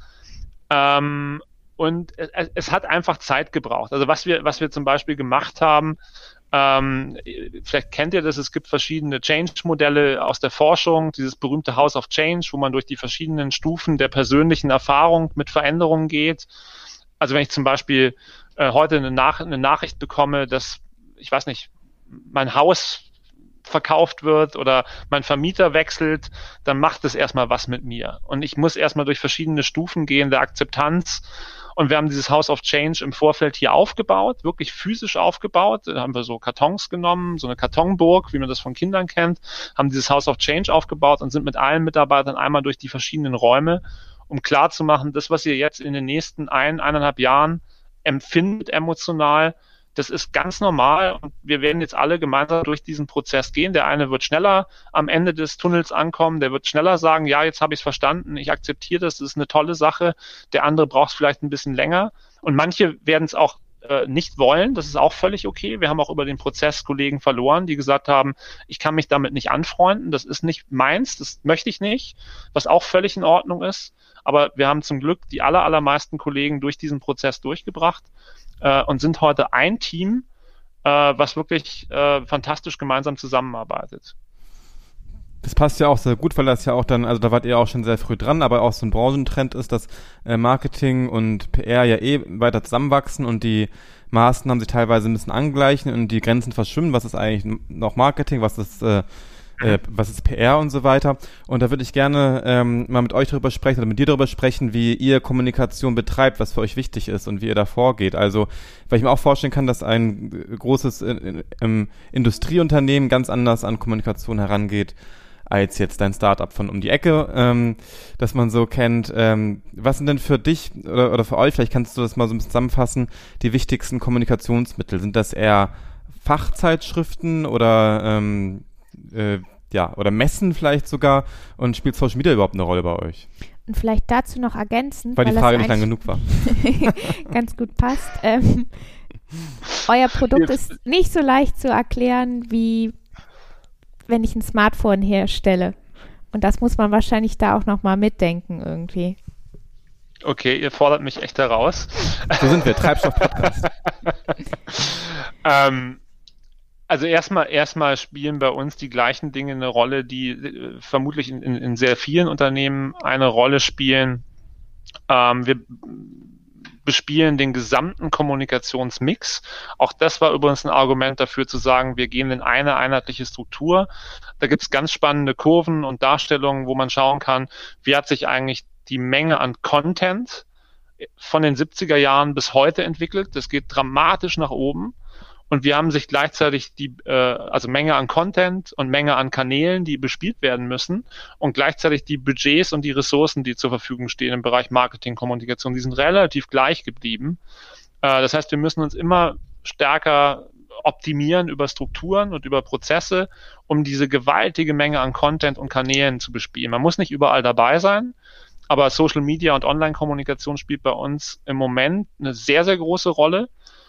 Und es hat einfach Zeit gebraucht. Also was wir, was wir zum Beispiel gemacht haben, Ähm, vielleicht kennt ihr das, es gibt verschiedene Change-Modelle aus der Forschung, dieses berühmte House of Change, wo man durch die verschiedenen Stufen der persönlichen Erfahrung mit Veränderungen geht. Also wenn ich zum Beispiel äh, heute eine, Nach- eine Nachricht bekomme, dass, ich weiß nicht, mein Haus verkauft wird oder mein Vermieter wechselt, dann macht es erstmal was mit mir. Und ich muss erstmal durch verschiedene Stufen gehen der Akzeptanz. Und wir haben dieses House of Change im Vorfeld hier aufgebaut, wirklich physisch aufgebaut. Da haben wir so Kartons genommen, so eine Kartonburg, wie man das von Kindern kennt, haben dieses House of Change aufgebaut und sind mit allen Mitarbeitern einmal durch die verschiedenen Räume, um klarzumachen, das, was ihr jetzt in den nächsten ein, eineinhalb Jahren empfindet emotional, Das ist ganz normal und wir werden jetzt alle gemeinsam durch diesen Prozess gehen. Der eine wird schneller am Ende des Tunnels ankommen, der wird schneller sagen, ja, jetzt habe ich es verstanden, ich akzeptiere das, das ist eine tolle Sache. Der andere braucht es vielleicht ein bisschen länger und manche werden es auch äh, nicht wollen, das ist auch völlig okay. Wir haben auch über den Prozess Kollegen verloren, die gesagt haben, ich kann mich damit nicht anfreunden, das ist nicht meins, das möchte ich nicht, was auch völlig in Ordnung ist. Aber wir haben zum Glück die aller, allermeisten Kollegen durch diesen Prozess durchgebracht und sind heute ein Team, äh, was wirklich äh, fantastisch gemeinsam zusammenarbeitet. Das passt ja auch sehr gut, weil das ja auch dann, also da wart ihr auch schon sehr früh dran, aber auch so ein Branchentrend ist, dass äh, Marketing und P R ja eh weiter zusammenwachsen und die Maßnahmen sich teilweise ein bisschen angleichen und die Grenzen verschwimmen. Was ist eigentlich noch Marketing, was ist äh, Äh, was ist P R und so weiter. Und da würde ich gerne ähm, mal mit euch darüber sprechen oder mit dir darüber sprechen, wie ihr Kommunikation betreibt, was für euch wichtig ist und wie ihr da vorgeht. Also, weil ich mir auch vorstellen kann, dass ein großes äh, äh, Industrieunternehmen ganz anders an Kommunikation herangeht, als jetzt dein Startup von um die Ecke, ähm, das man so kennt. Ähm, was sind denn für dich oder, oder für euch, vielleicht kannst du das mal so ein bisschen zusammenfassen, die wichtigsten Kommunikationsmittel? Sind das eher Fachzeitschriften oder ähm, äh, ja, oder Messen vielleicht sogar, und spielt Social Media überhaupt eine Rolle bei euch? Und vielleicht dazu noch ergänzen, weil die Frage nicht lang genug war. ganz gut passt. Ähm, euer Produkt ist nicht so leicht zu erklären, wie wenn ich ein Smartphone herstelle. Und das muss man wahrscheinlich da auch nochmal mitdenken irgendwie. Okay, ihr fordert mich echt heraus. So sind wir, Treibstoff-Podcast. ähm, Also erstmal erstmal spielen bei uns die gleichen Dinge eine Rolle, die äh, vermutlich in, in, in sehr vielen Unternehmen eine Rolle spielen. Ähm, wir bespielen den gesamten Kommunikationsmix. Auch das war übrigens ein Argument dafür zu sagen, wir gehen in eine einheitliche Struktur. Da gibt es ganz spannende Kurven und Darstellungen, wo man schauen kann, wie hat sich eigentlich die Menge an Content von den siebziger Jahren bis heute entwickelt. Das geht dramatisch nach oben. Und wir haben sich gleichzeitig die äh, also Menge an Content und Menge an Kanälen, die bespielt werden müssen, und gleichzeitig die Budgets und die Ressourcen, die zur Verfügung stehen im Bereich Marketing, Kommunikation, die sind relativ gleich geblieben. Äh, das heißt, wir müssen uns immer stärker optimieren über Strukturen und über Prozesse, um diese gewaltige Menge an Content und Kanälen zu bespielen. Man muss nicht überall dabei sein, aber Social Media und Online-Kommunikation spielt bei uns im Moment eine sehr, sehr große Rolle.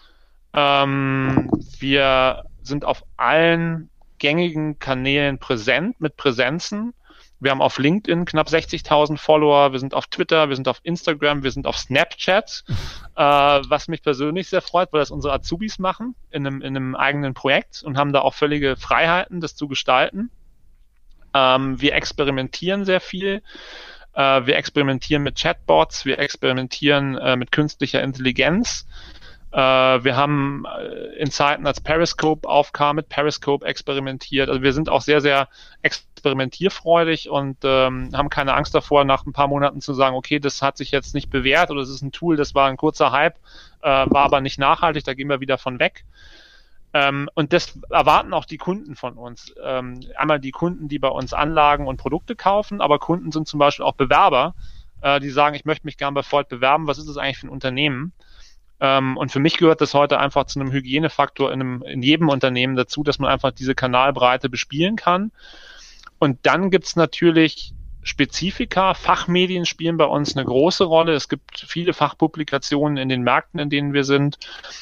Ähm, wir sind auf allen gängigen Kanälen präsent, mit Präsenzen. Wir haben auf LinkedIn knapp sechzigtausend Follower, wir sind auf Twitter, wir sind auf Instagram, wir sind auf Snapchat, äh, was mich persönlich sehr freut, weil das unsere Azubis machen in einem, in einem eigenen Projekt und haben da auch völlige Freiheiten, das zu gestalten. Ähm, wir experimentieren sehr viel. Äh, wir experimentieren mit Chatbots, wir experimentieren äh, mit künstlicher Intelligenz. Wir haben in Zeiten, als Periscope aufkam, mit Periscope experimentiert. Also wir sind auch sehr, sehr experimentierfreudig und ähm, haben keine Angst davor, nach ein paar Monaten zu sagen, okay, das hat sich jetzt nicht bewährt oder es ist ein Tool, das war ein kurzer Hype, äh, war aber nicht nachhaltig, da gehen wir wieder von weg. Ähm, und das erwarten auch die Kunden von uns. Ähm, einmal die Kunden, die bei uns Anlagen und Produkte kaufen, aber Kunden sind zum Beispiel auch Bewerber, äh, die sagen, ich möchte mich gerne bei Voith bewerben, was ist das eigentlich für ein Unternehmen? Und für mich gehört das heute einfach zu einem Hygienefaktor in, einem, in jedem Unternehmen dazu, dass man einfach diese Kanalbreite bespielen kann. Und dann gibt es natürlich Spezifika. Fachmedien spielen bei uns eine große Rolle. Es gibt viele Fachpublikationen in den Märkten, in denen wir sind.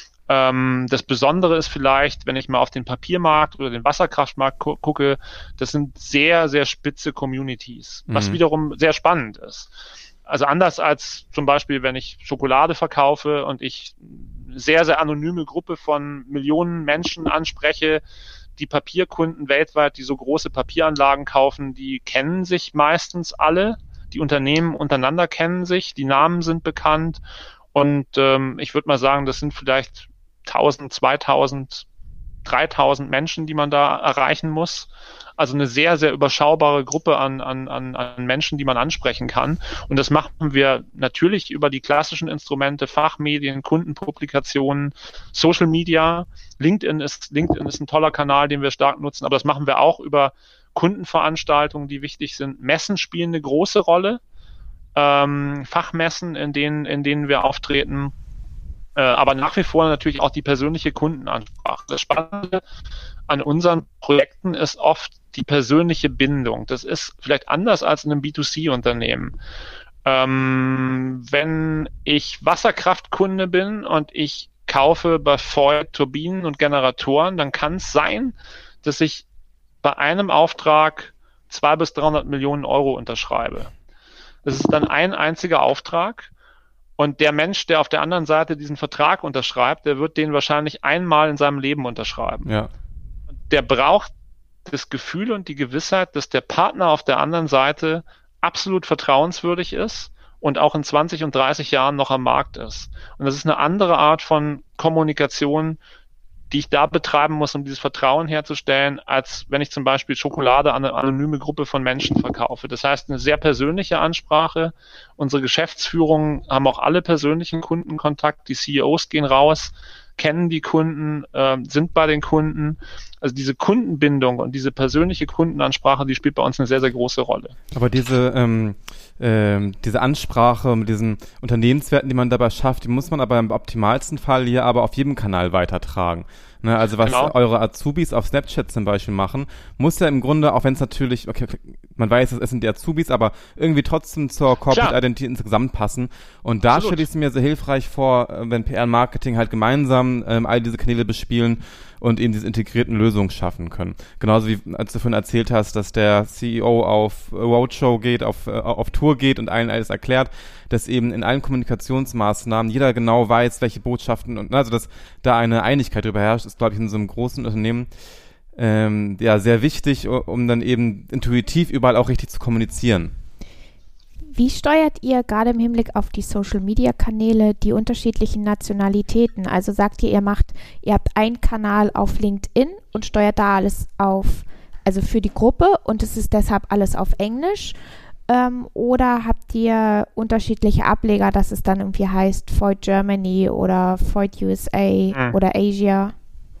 Das Besondere ist vielleicht, wenn ich mal auf den Papiermarkt oder den Wasserkraftmarkt gu- gucke, das sind sehr, sehr spitze Communities, was mhm. wiederum sehr spannend ist. Also anders als zum Beispiel, wenn ich Schokolade verkaufe und ich sehr, sehr anonyme Gruppe von Millionen Menschen anspreche, die Papierkunden weltweit, die so große Papieranlagen kaufen, die kennen sich meistens alle. Die Unternehmen untereinander kennen sich, die Namen sind bekannt. Und ähm, ich würde mal sagen, das sind vielleicht tausend, zweitausend, dreitausend Menschen, die man da erreichen muss. Also eine sehr, sehr überschaubare Gruppe an, an, an Menschen, die man ansprechen kann. Und das machen wir natürlich über die klassischen Instrumente, Fachmedien, Kundenpublikationen, Social Media. LinkedIn ist, LinkedIn ist ein toller Kanal, den wir stark nutzen, aber das machen wir auch über Kundenveranstaltungen, die wichtig sind. Messen spielen eine große Rolle. Ähm, Fachmessen, in denen, in denen wir auftreten. Äh, aber nach wie vor natürlich auch die persönliche Kundenansprache. Das Spannende an unseren Projekten ist oft die persönliche Bindung. Das ist vielleicht anders als in einem B zwei C-Unternehmen. Ähm, wenn ich Wasserkraftkunde bin und ich kaufe bei Voith Turbinen und Generatoren, dann kann es sein, dass ich bei einem Auftrag zweihundert bis dreihundert Millionen Euro unterschreibe. Das ist dann ein einziger Auftrag und der Mensch, der auf der anderen Seite diesen Vertrag unterschreibt, der wird den wahrscheinlich einmal in seinem Leben unterschreiben. Ja. Der braucht das Gefühl und die Gewissheit, dass der Partner auf der anderen Seite absolut vertrauenswürdig ist und auch in zwanzig und dreißig Jahren noch am Markt ist. Und das ist eine andere Art von Kommunikation, die ich da betreiben muss, um dieses Vertrauen herzustellen, als wenn ich zum Beispiel Schokolade an eine anonyme Gruppe von Menschen verkaufe. Das heißt, eine sehr persönliche Ansprache. Unsere Geschäftsführungen haben auch alle persönlichen Kundenkontakt. Die C E Os gehen raus, kennen die Kunden, äh, sind bei den Kunden. Also diese Kundenbindung und diese persönliche Kundenansprache, die spielt bei uns eine sehr, sehr große Rolle. Aber diese, ähm, ähm, diese Ansprache mit diesen Unternehmenswerten, die man dabei schafft, die muss man aber im optimalsten Fall hier aber auf jedem Kanal weitertragen. Ne, also was Genau. eure Azubis auf Snapchat zum Beispiel machen, muss ja im Grunde, auch wenn es natürlich, okay, man weiß, es sind die Azubis, aber irgendwie trotzdem zur Corporate Klar. Identity insgesamt passen. Und da Absolut. stelle ich es mir sehr hilfreich vor, äh, wenn P R und Marketing halt gemeinsam ähm, all diese Kanäle bespielen und eben diese integrierten Lösungen schaffen können. Genauso wie, als du vorhin erzählt hast, dass der C E O auf Roadshow geht, auf, äh, auf Tour geht und allen alles erklärt, dass eben in allen Kommunikationsmaßnahmen jeder genau weiß, welche Botschaften und also dass da eine Einigkeit darüber herrscht, ist, glaube ich, in so einem großen Unternehmen ähm, ja sehr wichtig, um dann eben intuitiv überall auch richtig zu kommunizieren. Wie steuert ihr gerade im Hinblick auf die Social-Media-Kanäle die unterschiedlichen Nationalitäten? Also sagt ihr, ihr macht, ihr habt einen Kanal auf LinkedIn und steuert da alles auf, also für die Gruppe und es ist deshalb alles auf Englisch? Ähm, oder habt ihr unterschiedliche Ableger, dass es dann irgendwie heißt Voith Germany oder Voith U S A Hm. oder Asia?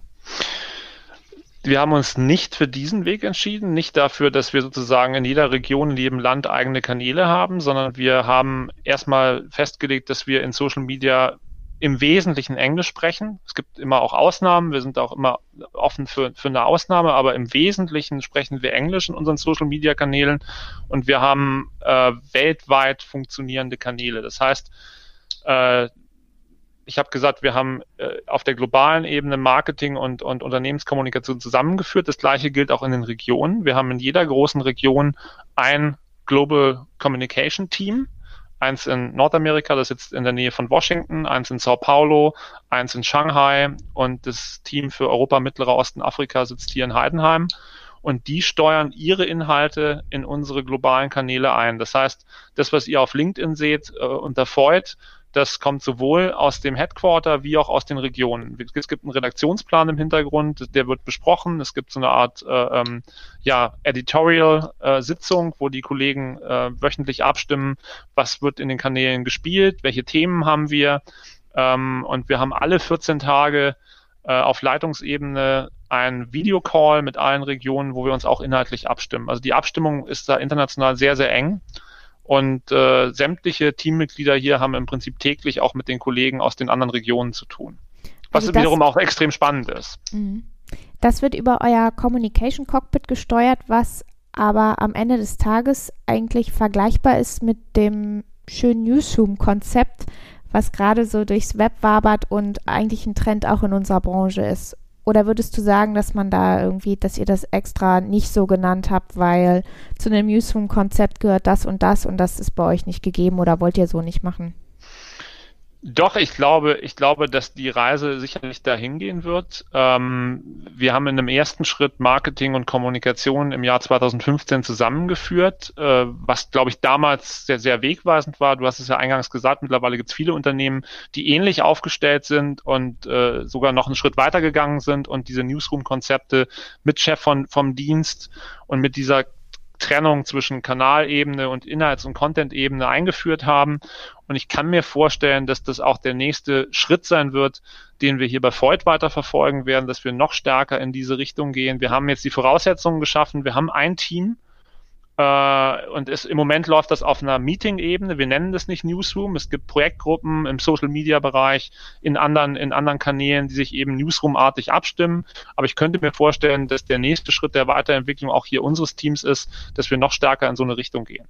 Wir haben uns nicht für diesen Weg entschieden, nicht dafür, dass wir sozusagen in jeder Region, in jedem Land eigene Kanäle haben, sondern wir haben erstmal festgelegt, dass wir in Social Media im Wesentlichen Englisch sprechen. Es gibt immer auch Ausnahmen, wir sind auch immer offen für, für eine Ausnahme, aber im Wesentlichen sprechen wir Englisch in unseren Social Media Kanälen und wir haben äh, weltweit funktionierende Kanäle. Das heißt, äh, ich habe gesagt, wir haben äh, auf der globalen Ebene Marketing und, und Unternehmenskommunikation zusammengeführt. Das Gleiche gilt auch in den Regionen. Wir haben in jeder großen Region ein Global Communication Team. Eins in Nordamerika, das sitzt in der Nähe von Washington, eins in Sao Paulo, eins in Shanghai und das Team für Europa, Mittlerer Osten, Afrika sitzt hier in Heidenheim. Und die steuern ihre Inhalte in unsere globalen Kanäle ein. Das heißt, das, was ihr auf LinkedIn seht äh, unter Voith, das kommt sowohl aus dem Headquarter wie auch aus den Regionen. Es gibt einen Redaktionsplan im Hintergrund, der wird besprochen. Es gibt so eine Art äh, ähm, ja, Editorial-Sitzung, äh, wo die Kollegen äh, wöchentlich abstimmen, was wird in den Kanälen gespielt, welche Themen haben wir. Ähm, und wir haben alle vierzehn Tage äh, auf Leitungsebene einen Videocall mit allen Regionen, wo wir uns auch inhaltlich abstimmen. Also die Abstimmung ist da international sehr, sehr eng. Und äh, sämtliche Teammitglieder hier haben im Prinzip täglich auch mit den Kollegen aus den anderen Regionen zu tun. Was Also das- wiederum auch extrem spannend ist. Mhm. Das wird über euer Communication Cockpit gesteuert, was aber am Ende des Tages eigentlich vergleichbar ist mit dem schönen Newsroom-Konzept, was gerade so durchs Web wabert und eigentlich ein Trend auch in unserer Branche ist. Oder würdest du sagen, dass man da irgendwie, dass ihr das extra nicht so genannt habt, weil zu einem Newsroom-Konzept gehört das und das und das ist bei euch nicht gegeben oder wollt ihr so nicht machen? Doch, ich glaube, ich glaube, dass die Reise sicherlich dahin gehen wird. Ähm, wir haben in einem ersten Schritt Marketing und Kommunikation im Jahr zweitausendfünfzehn zusammengeführt, äh, was, glaube ich, damals sehr, sehr wegweisend war. Du hast es ja eingangs gesagt, mittlerweile gibt es viele Unternehmen, die ähnlich aufgestellt sind und äh, sogar noch einen Schritt weiter gegangen sind und diese Newsroom-Konzepte mit Chef von, vom Dienst und mit dieser Trennung zwischen Kanalebene und Inhalts- und Content-Ebene eingeführt haben. Und ich kann mir vorstellen, dass das auch der nächste Schritt sein wird, den wir hier bei Voith weiterverfolgen werden, dass wir noch stärker in diese Richtung gehen. Wir haben jetzt die Voraussetzungen geschaffen. Wir haben ein Team Äh, und es, im Moment läuft das auf einer Meeting-Ebene. Wir nennen das nicht Newsroom. Es gibt Projektgruppen im Social-Media-Bereich, in anderen, in anderen Kanälen, die sich eben Newsroom-artig abstimmen. Aber ich könnte mir vorstellen, dass der nächste Schritt der Weiterentwicklung auch hier unseres Teams ist, dass wir noch stärker in so eine Richtung gehen.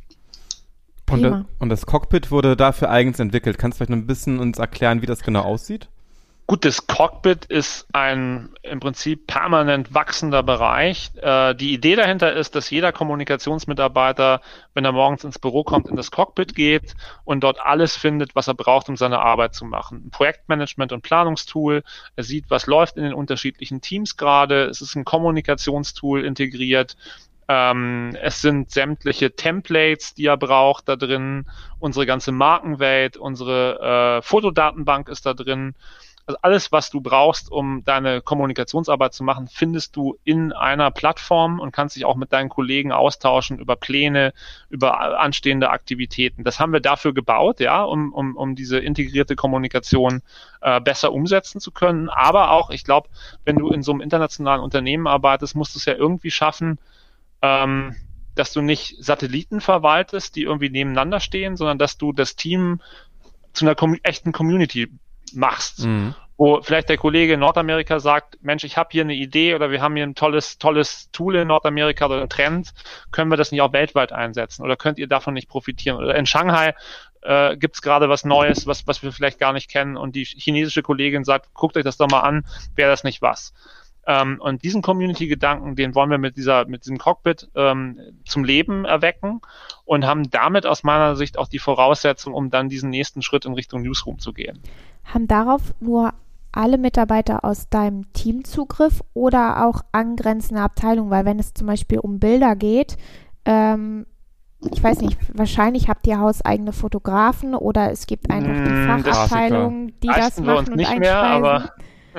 Und das, und das Cockpit wurde dafür eigens entwickelt. Kannst du vielleicht noch ein bisschen uns erklären, wie das genau aussieht? Gut, das Cockpit ist ein im Prinzip permanent wachsender Bereich. Äh, die Idee dahinter ist, dass jeder Kommunikationsmitarbeiter, wenn er morgens ins Büro kommt, in das Cockpit geht und dort alles findet, was er braucht, um seine Arbeit zu machen. Ein Projektmanagement- und Planungstool. Er sieht, was läuft in den unterschiedlichen Teams gerade. Es ist ein Kommunikationstool integriert. Ähm, es sind sämtliche Templates, die er braucht, da drin. Unsere ganze Markenwelt, unsere äh, Fotodatenbank ist da drin. Also alles, was du brauchst, um deine Kommunikationsarbeit zu machen, findest du in einer Plattform und kannst dich auch mit deinen Kollegen austauschen über Pläne, über anstehende Aktivitäten. Das haben wir dafür gebaut, ja, um, um, um diese integrierte Kommunikation äh, besser umsetzen zu können. Aber auch, ich glaube, wenn du in so einem internationalen Unternehmen arbeitest, musst du es ja irgendwie schaffen, ähm, dass du nicht Satelliten verwaltest, die irgendwie nebeneinander stehen, sondern dass du das Team zu einer com- echten Community machst, mhm. wo vielleicht der Kollege in Nordamerika sagt, Mensch, ich habe hier eine Idee oder wir haben hier ein tolles, tolles Tool in Nordamerika oder einen Trend, können wir das nicht auch weltweit einsetzen oder könnt ihr davon nicht profitieren? Oder in Shanghai äh, gibt es gerade was Neues, was, was wir vielleicht gar nicht kennen und die chinesische Kollegin sagt, guckt euch das doch mal an, wäre das nicht was? Ähm, und diesen Community-Gedanken, den wollen wir mit dieser, mit diesem Cockpit ähm, zum Leben erwecken und haben damit aus meiner Sicht auch die Voraussetzung, um dann diesen nächsten Schritt in Richtung Newsroom zu gehen. Haben darauf nur alle Mitarbeiter aus deinem Team Zugriff oder auch angrenzende Abteilungen? Weil wenn es zum Beispiel um Bilder geht, ähm, ich weiß nicht, wahrscheinlich habt ihr hauseigene Fotografen oder es gibt einfach die Fachabteilungen, die das machen wir uns und nicht einspeisen. Mehr, aber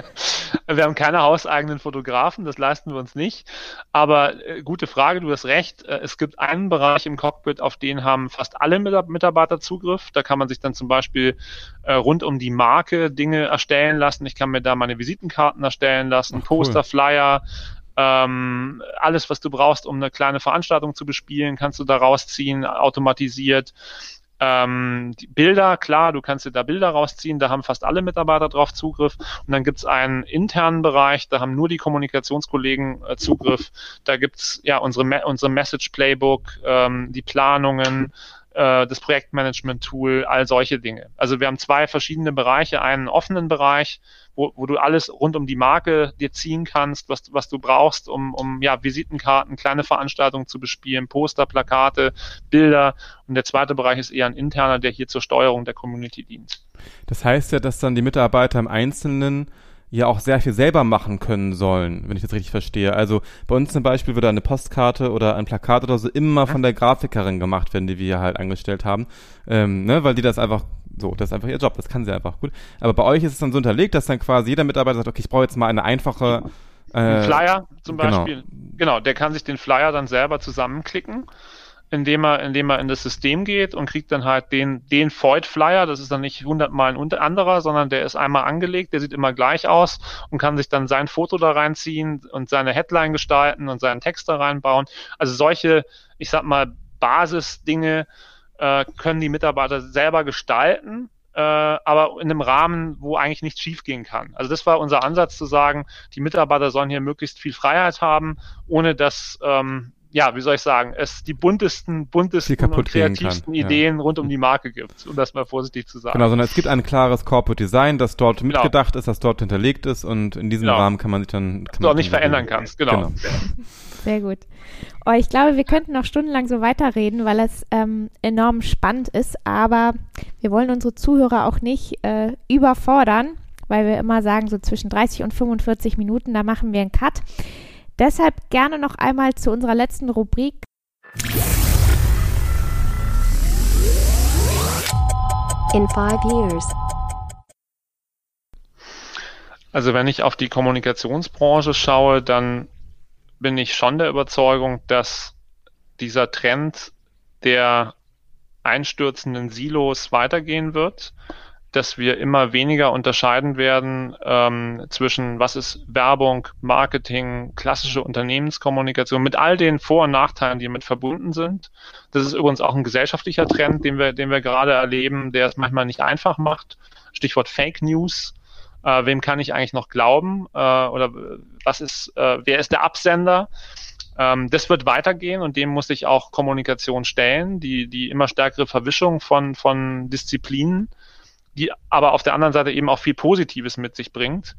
wir haben keine hauseigenen Fotografen, das leisten wir uns nicht. Aber äh, gute Frage, du hast recht. Äh, es gibt einen Bereich im Cockpit, auf den haben fast alle Mitab- Mitarbeiter Zugriff. Da kann man sich dann zum Beispiel äh, rund um die Marke Dinge erstellen lassen. Ich kann mir da meine Visitenkarten erstellen lassen, Ach, cool. Poster, Flyer, ähm, alles, was du brauchst, um eine kleine Veranstaltung zu bespielen, kannst du da rausziehen, automatisiert. Ähm, die Bilder, klar, du kannst dir da Bilder rausziehen, da haben fast alle Mitarbeiter drauf Zugriff und dann gibt es einen internen Bereich, da haben nur die Kommunikationskollegen äh, Zugriff, da gibt es ja unsere, Me- unsere Message Playbook, ähm, die Planungen, äh, das Projektmanagement-Tool, all solche Dinge. Also wir haben zwei verschiedene Bereiche, einen offenen Bereich, wo, wo du alles rund um die Marke dir ziehen kannst, was, was du brauchst, um, um ja, Visitenkarten, kleine Veranstaltungen zu bespielen, Poster, Plakate, Bilder. Und der zweite Bereich ist eher ein interner, der hier zur Steuerung der Community dient. Das heißt ja, dass dann die Mitarbeiter im Einzelnen ja auch sehr viel selber machen können sollen, wenn ich das richtig verstehe. Also bei uns zum Beispiel würde eine Postkarte oder ein Plakat oder so immer von der Grafikerin gemacht werden, die wir halt angestellt haben, ähm, ne, weil die das einfach so, das ist einfach ihr Job, das kann sie einfach gut. Aber bei euch ist es dann so unterlegt, dass dann quasi jeder Mitarbeiter sagt, okay, ich brauche jetzt mal eine einfache äh, Ein Flyer zum Beispiel, genau. genau, der kann sich den Flyer dann selber zusammenklicken, indem er, indem er in das System geht und kriegt dann halt den, den Void-Flyer, das ist dann nicht hundertmal ein anderer, sondern der ist einmal angelegt, der sieht immer gleich aus und kann sich dann sein Foto da reinziehen und seine Headline gestalten und seinen Text da reinbauen. Also solche, ich sag mal, Basisdinge äh, können die Mitarbeiter selber gestalten, äh, aber in einem Rahmen, wo eigentlich nichts schiefgehen kann. Also das war unser Ansatz zu sagen, die Mitarbeiter sollen hier möglichst viel Freiheit haben, ohne dass ähm, ja, wie soll ich sagen, es die buntesten, buntesten und kreativsten Ideen ja. rund um die Marke gibt, um das mal vorsichtig zu sagen. Genau, sondern es gibt ein klares Corporate Design, das dort genau. mitgedacht ist, das dort hinterlegt ist und in diesem genau. Rahmen kann man sich dann... Kann du auch nicht verändern kannst, genau. genau. Sehr gut. Oh, ich glaube, wir könnten noch stundenlang so weiterreden, weil es ähm, enorm spannend ist, aber wir wollen unsere Zuhörer auch nicht äh, überfordern, weil wir immer sagen, so zwischen dreißig und fünfundvierzig Minuten, da machen wir einen Cut. Deshalb gerne noch einmal zu unserer letzten Rubrik. In five years. Also wenn ich auf die Kommunikationsbranche schaue, dann bin ich schon der Überzeugung, dass dieser Trend der einstürzenden Silos weitergehen wird. dass wir immer weniger unterscheiden werden ähm, zwischen was ist Werbung, Marketing, klassische Unternehmenskommunikation mit all den Vor- und Nachteilen, die damit verbunden sind. Das ist übrigens auch ein gesellschaftlicher Trend, den wir, den wir gerade erleben, der es manchmal nicht einfach macht. Stichwort Fake News. Äh, wem kann ich eigentlich noch glauben? Äh, oder was ist, äh, wer ist der Absender? Ähm, das wird weitergehen und dem muss sich auch Kommunikation stellen, die, die immer stärkere Verwischung von, von Disziplinen, die aber auf der anderen Seite eben auch viel Positives mit sich bringt.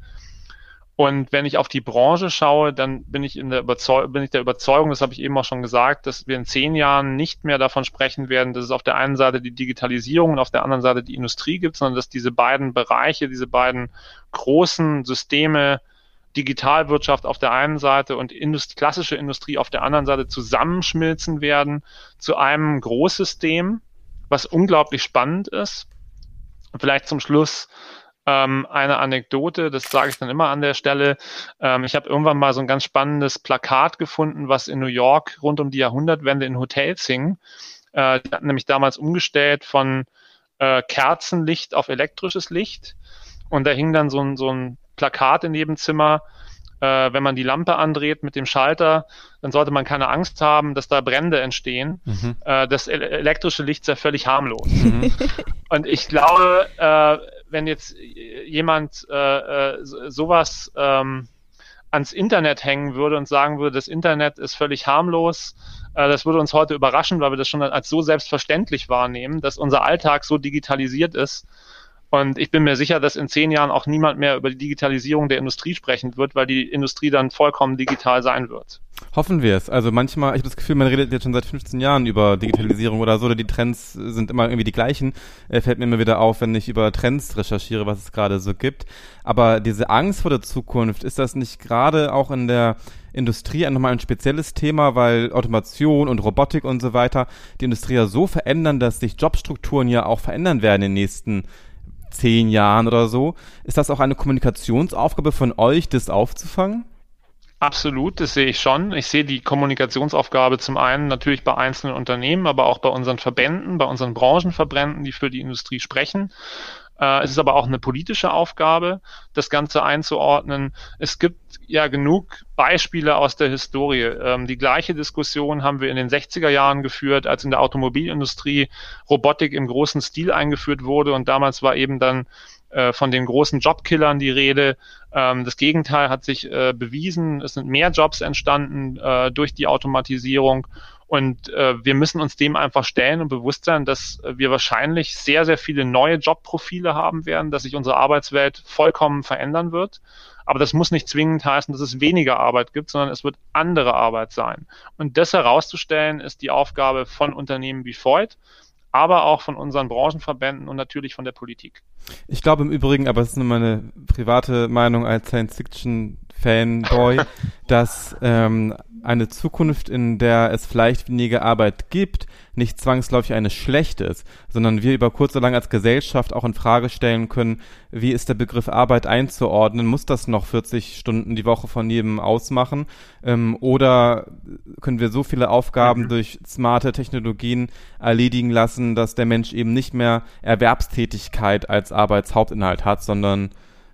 Und wenn ich auf die Branche schaue, dann bin ich in der Überzeugung, bin ich der Überzeugung, das habe ich eben auch schon gesagt, dass wir in zehn Jahren nicht mehr davon sprechen werden, dass es auf der einen Seite die Digitalisierung und auf der anderen Seite die Industrie gibt, sondern dass diese beiden Bereiche, diese beiden großen Systeme, Digitalwirtschaft auf der einen Seite und Indust- klassische Industrie auf der anderen Seite zusammenschmilzen werden zu einem Großsystem, was unglaublich spannend ist. Und vielleicht zum Schluss ähm, eine Anekdote, das sage ich dann immer an der Stelle. Ähm, ich habe irgendwann mal so ein ganz spannendes Plakat gefunden, was in New York rund um die Jahrhundertwende in Hotels hing. Äh, die hatten nämlich damals umgestellt von äh, Kerzenlicht auf elektrisches Licht. Und da hing dann so ein, so ein Plakat in jedem Zimmer. Äh, wenn man die Lampe andreht mit dem Schalter, dann sollte man keine Angst haben, dass da Brände entstehen. Mhm. Äh, das ele- elektrische Licht ist ja völlig harmlos. Mhm. Und ich glaube, äh, wenn jetzt jemand äh, sowas ähm, ans Internet hängen würde und sagen würde, das Internet ist völlig harmlos, äh, das würde uns heute überraschen, weil wir das schon als so selbstverständlich wahrnehmen, dass unser Alltag so digitalisiert ist. Und ich bin mir sicher, dass in zehn Jahren auch niemand mehr über die Digitalisierung der Industrie sprechen wird, weil die Industrie dann vollkommen digital sein wird. Hoffen wir es. Also manchmal, ich habe das Gefühl, man redet jetzt schon seit fünfzehn Jahren über Digitalisierung oder so, oder die Trends sind immer irgendwie die gleichen. Äh, fällt mir immer wieder auf, wenn ich über Trends recherchiere, was es gerade so gibt. Aber diese Angst vor der Zukunft, ist das nicht gerade auch in der Industrie nochmal ein spezielles Thema, weil Automation und Robotik und so weiter die Industrie ja so verändern, dass sich Jobstrukturen ja auch verändern werden in den nächsten zehn Jahren oder so. Ist das auch eine Kommunikationsaufgabe von euch, das aufzufangen? Absolut, das sehe ich schon. Ich sehe die Kommunikationsaufgabe zum einen natürlich bei einzelnen Unternehmen, aber auch bei unseren Verbänden, bei unseren Branchenverbänden, die für die Industrie sprechen. Äh, es ist aber auch eine politische Aufgabe, das Ganze einzuordnen. Es gibt ja genug Beispiele aus der Historie. Ähm, die gleiche Diskussion haben wir in den sechziger Jahren geführt, als in der Automobilindustrie Robotik im großen Stil eingeführt wurde. Und damals war eben dann äh, von den großen Jobkillern die Rede. Ähm, das Gegenteil hat sich äh, bewiesen. Es sind mehr Jobs entstanden äh, durch die Automatisierung. Und äh, wir müssen uns dem einfach stellen und bewusst sein, dass äh, wir wahrscheinlich sehr, sehr viele neue Jobprofile haben werden, dass sich unsere Arbeitswelt vollkommen verändern wird. Aber das muss nicht zwingend heißen, dass es weniger Arbeit gibt, sondern es wird andere Arbeit sein. Und das herauszustellen, ist die Aufgabe von Unternehmen wie Voith, aber auch von unseren Branchenverbänden und natürlich von der Politik. Ich glaube im Übrigen, aber es ist nur meine private Meinung als Science-Fiction-Fanboy, dass ähm, eine Zukunft, in der es vielleicht weniger Arbeit gibt, nicht zwangsläufig eine schlechte ist, sondern wir über kurz oder lang als Gesellschaft auch in Frage stellen können, wie ist der Begriff Arbeit einzuordnen? Muss das noch vierzig Stunden die Woche von jedem ausmachen? Ähm, oder können wir so viele Aufgaben mhm. durch smarte Technologien erledigen lassen, dass der Mensch eben nicht mehr Erwerbstätigkeit als Arbeitshauptinhalt hat, sondern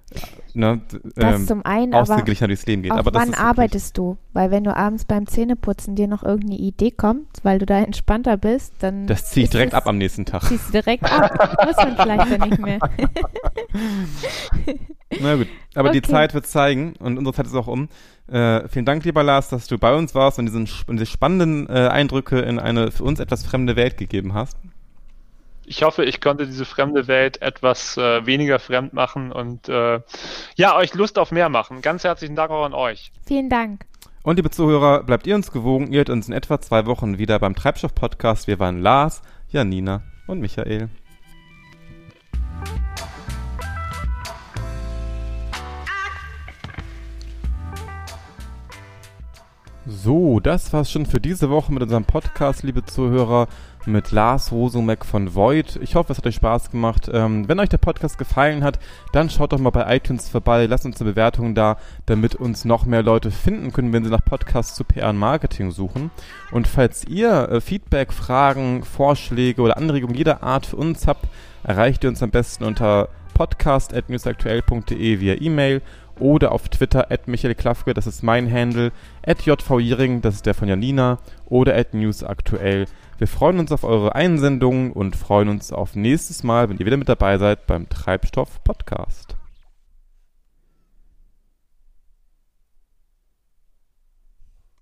Ne, das ähm, zum einen, ausgeglichener durchs Leben geht. Auch aber das wann ist arbeitest du? Weil wenn du abends beim Zähneputzen dir noch irgendeine Idee kommt, weil du da entspannter bist, dann das ziehe ich direkt ab am nächsten Tag. Ziehst du direkt ab. Muss man vielleicht dann nicht mehr. Na gut, aber Okay. die Zeit wird zeigen und unsere Zeit ist auch um. Äh, vielen Dank, lieber Lars, dass du bei uns warst und diesen, und diese spannenden äh, Eindrücke in eine für uns etwas fremde Welt gegeben hast. Ich hoffe, ich konnte diese fremde Welt etwas äh, weniger fremd machen und äh, ja, euch Lust auf mehr machen. Ganz herzlichen Dank auch an euch. Vielen Dank. Und liebe Zuhörer, bleibt ihr uns gewogen. Ihr hört uns in etwa zwei Wochen wieder beim Treibstoff-Podcast. Wir waren Lars, Janina und Michael. So, das war's schon für diese Woche mit unserem Podcast, liebe Zuhörer, mit Lars Rosumek von Void. Ich hoffe, es hat euch Spaß gemacht. Ähm, wenn euch der Podcast gefallen hat, dann schaut doch mal bei iTunes vorbei, lasst uns eine Bewertung da, damit uns noch mehr Leute finden können, wenn sie nach Podcasts zu P R und Marketing suchen. Und falls ihr äh, Feedback, Fragen, Vorschläge oder Anregungen jeder Art für uns habt, erreicht ihr uns am besten unter podcast at newsaktuell punkt de via E-Mail oder auf Twitter at Michael Klafke, das ist mein Handle, at J V Jiring, das ist der von Janina, oder at newsaktuell. Wir freuen uns auf eure Einsendungen und freuen uns auf nächstes Mal, wenn ihr wieder mit dabei seid beim Treibstoff Podcast.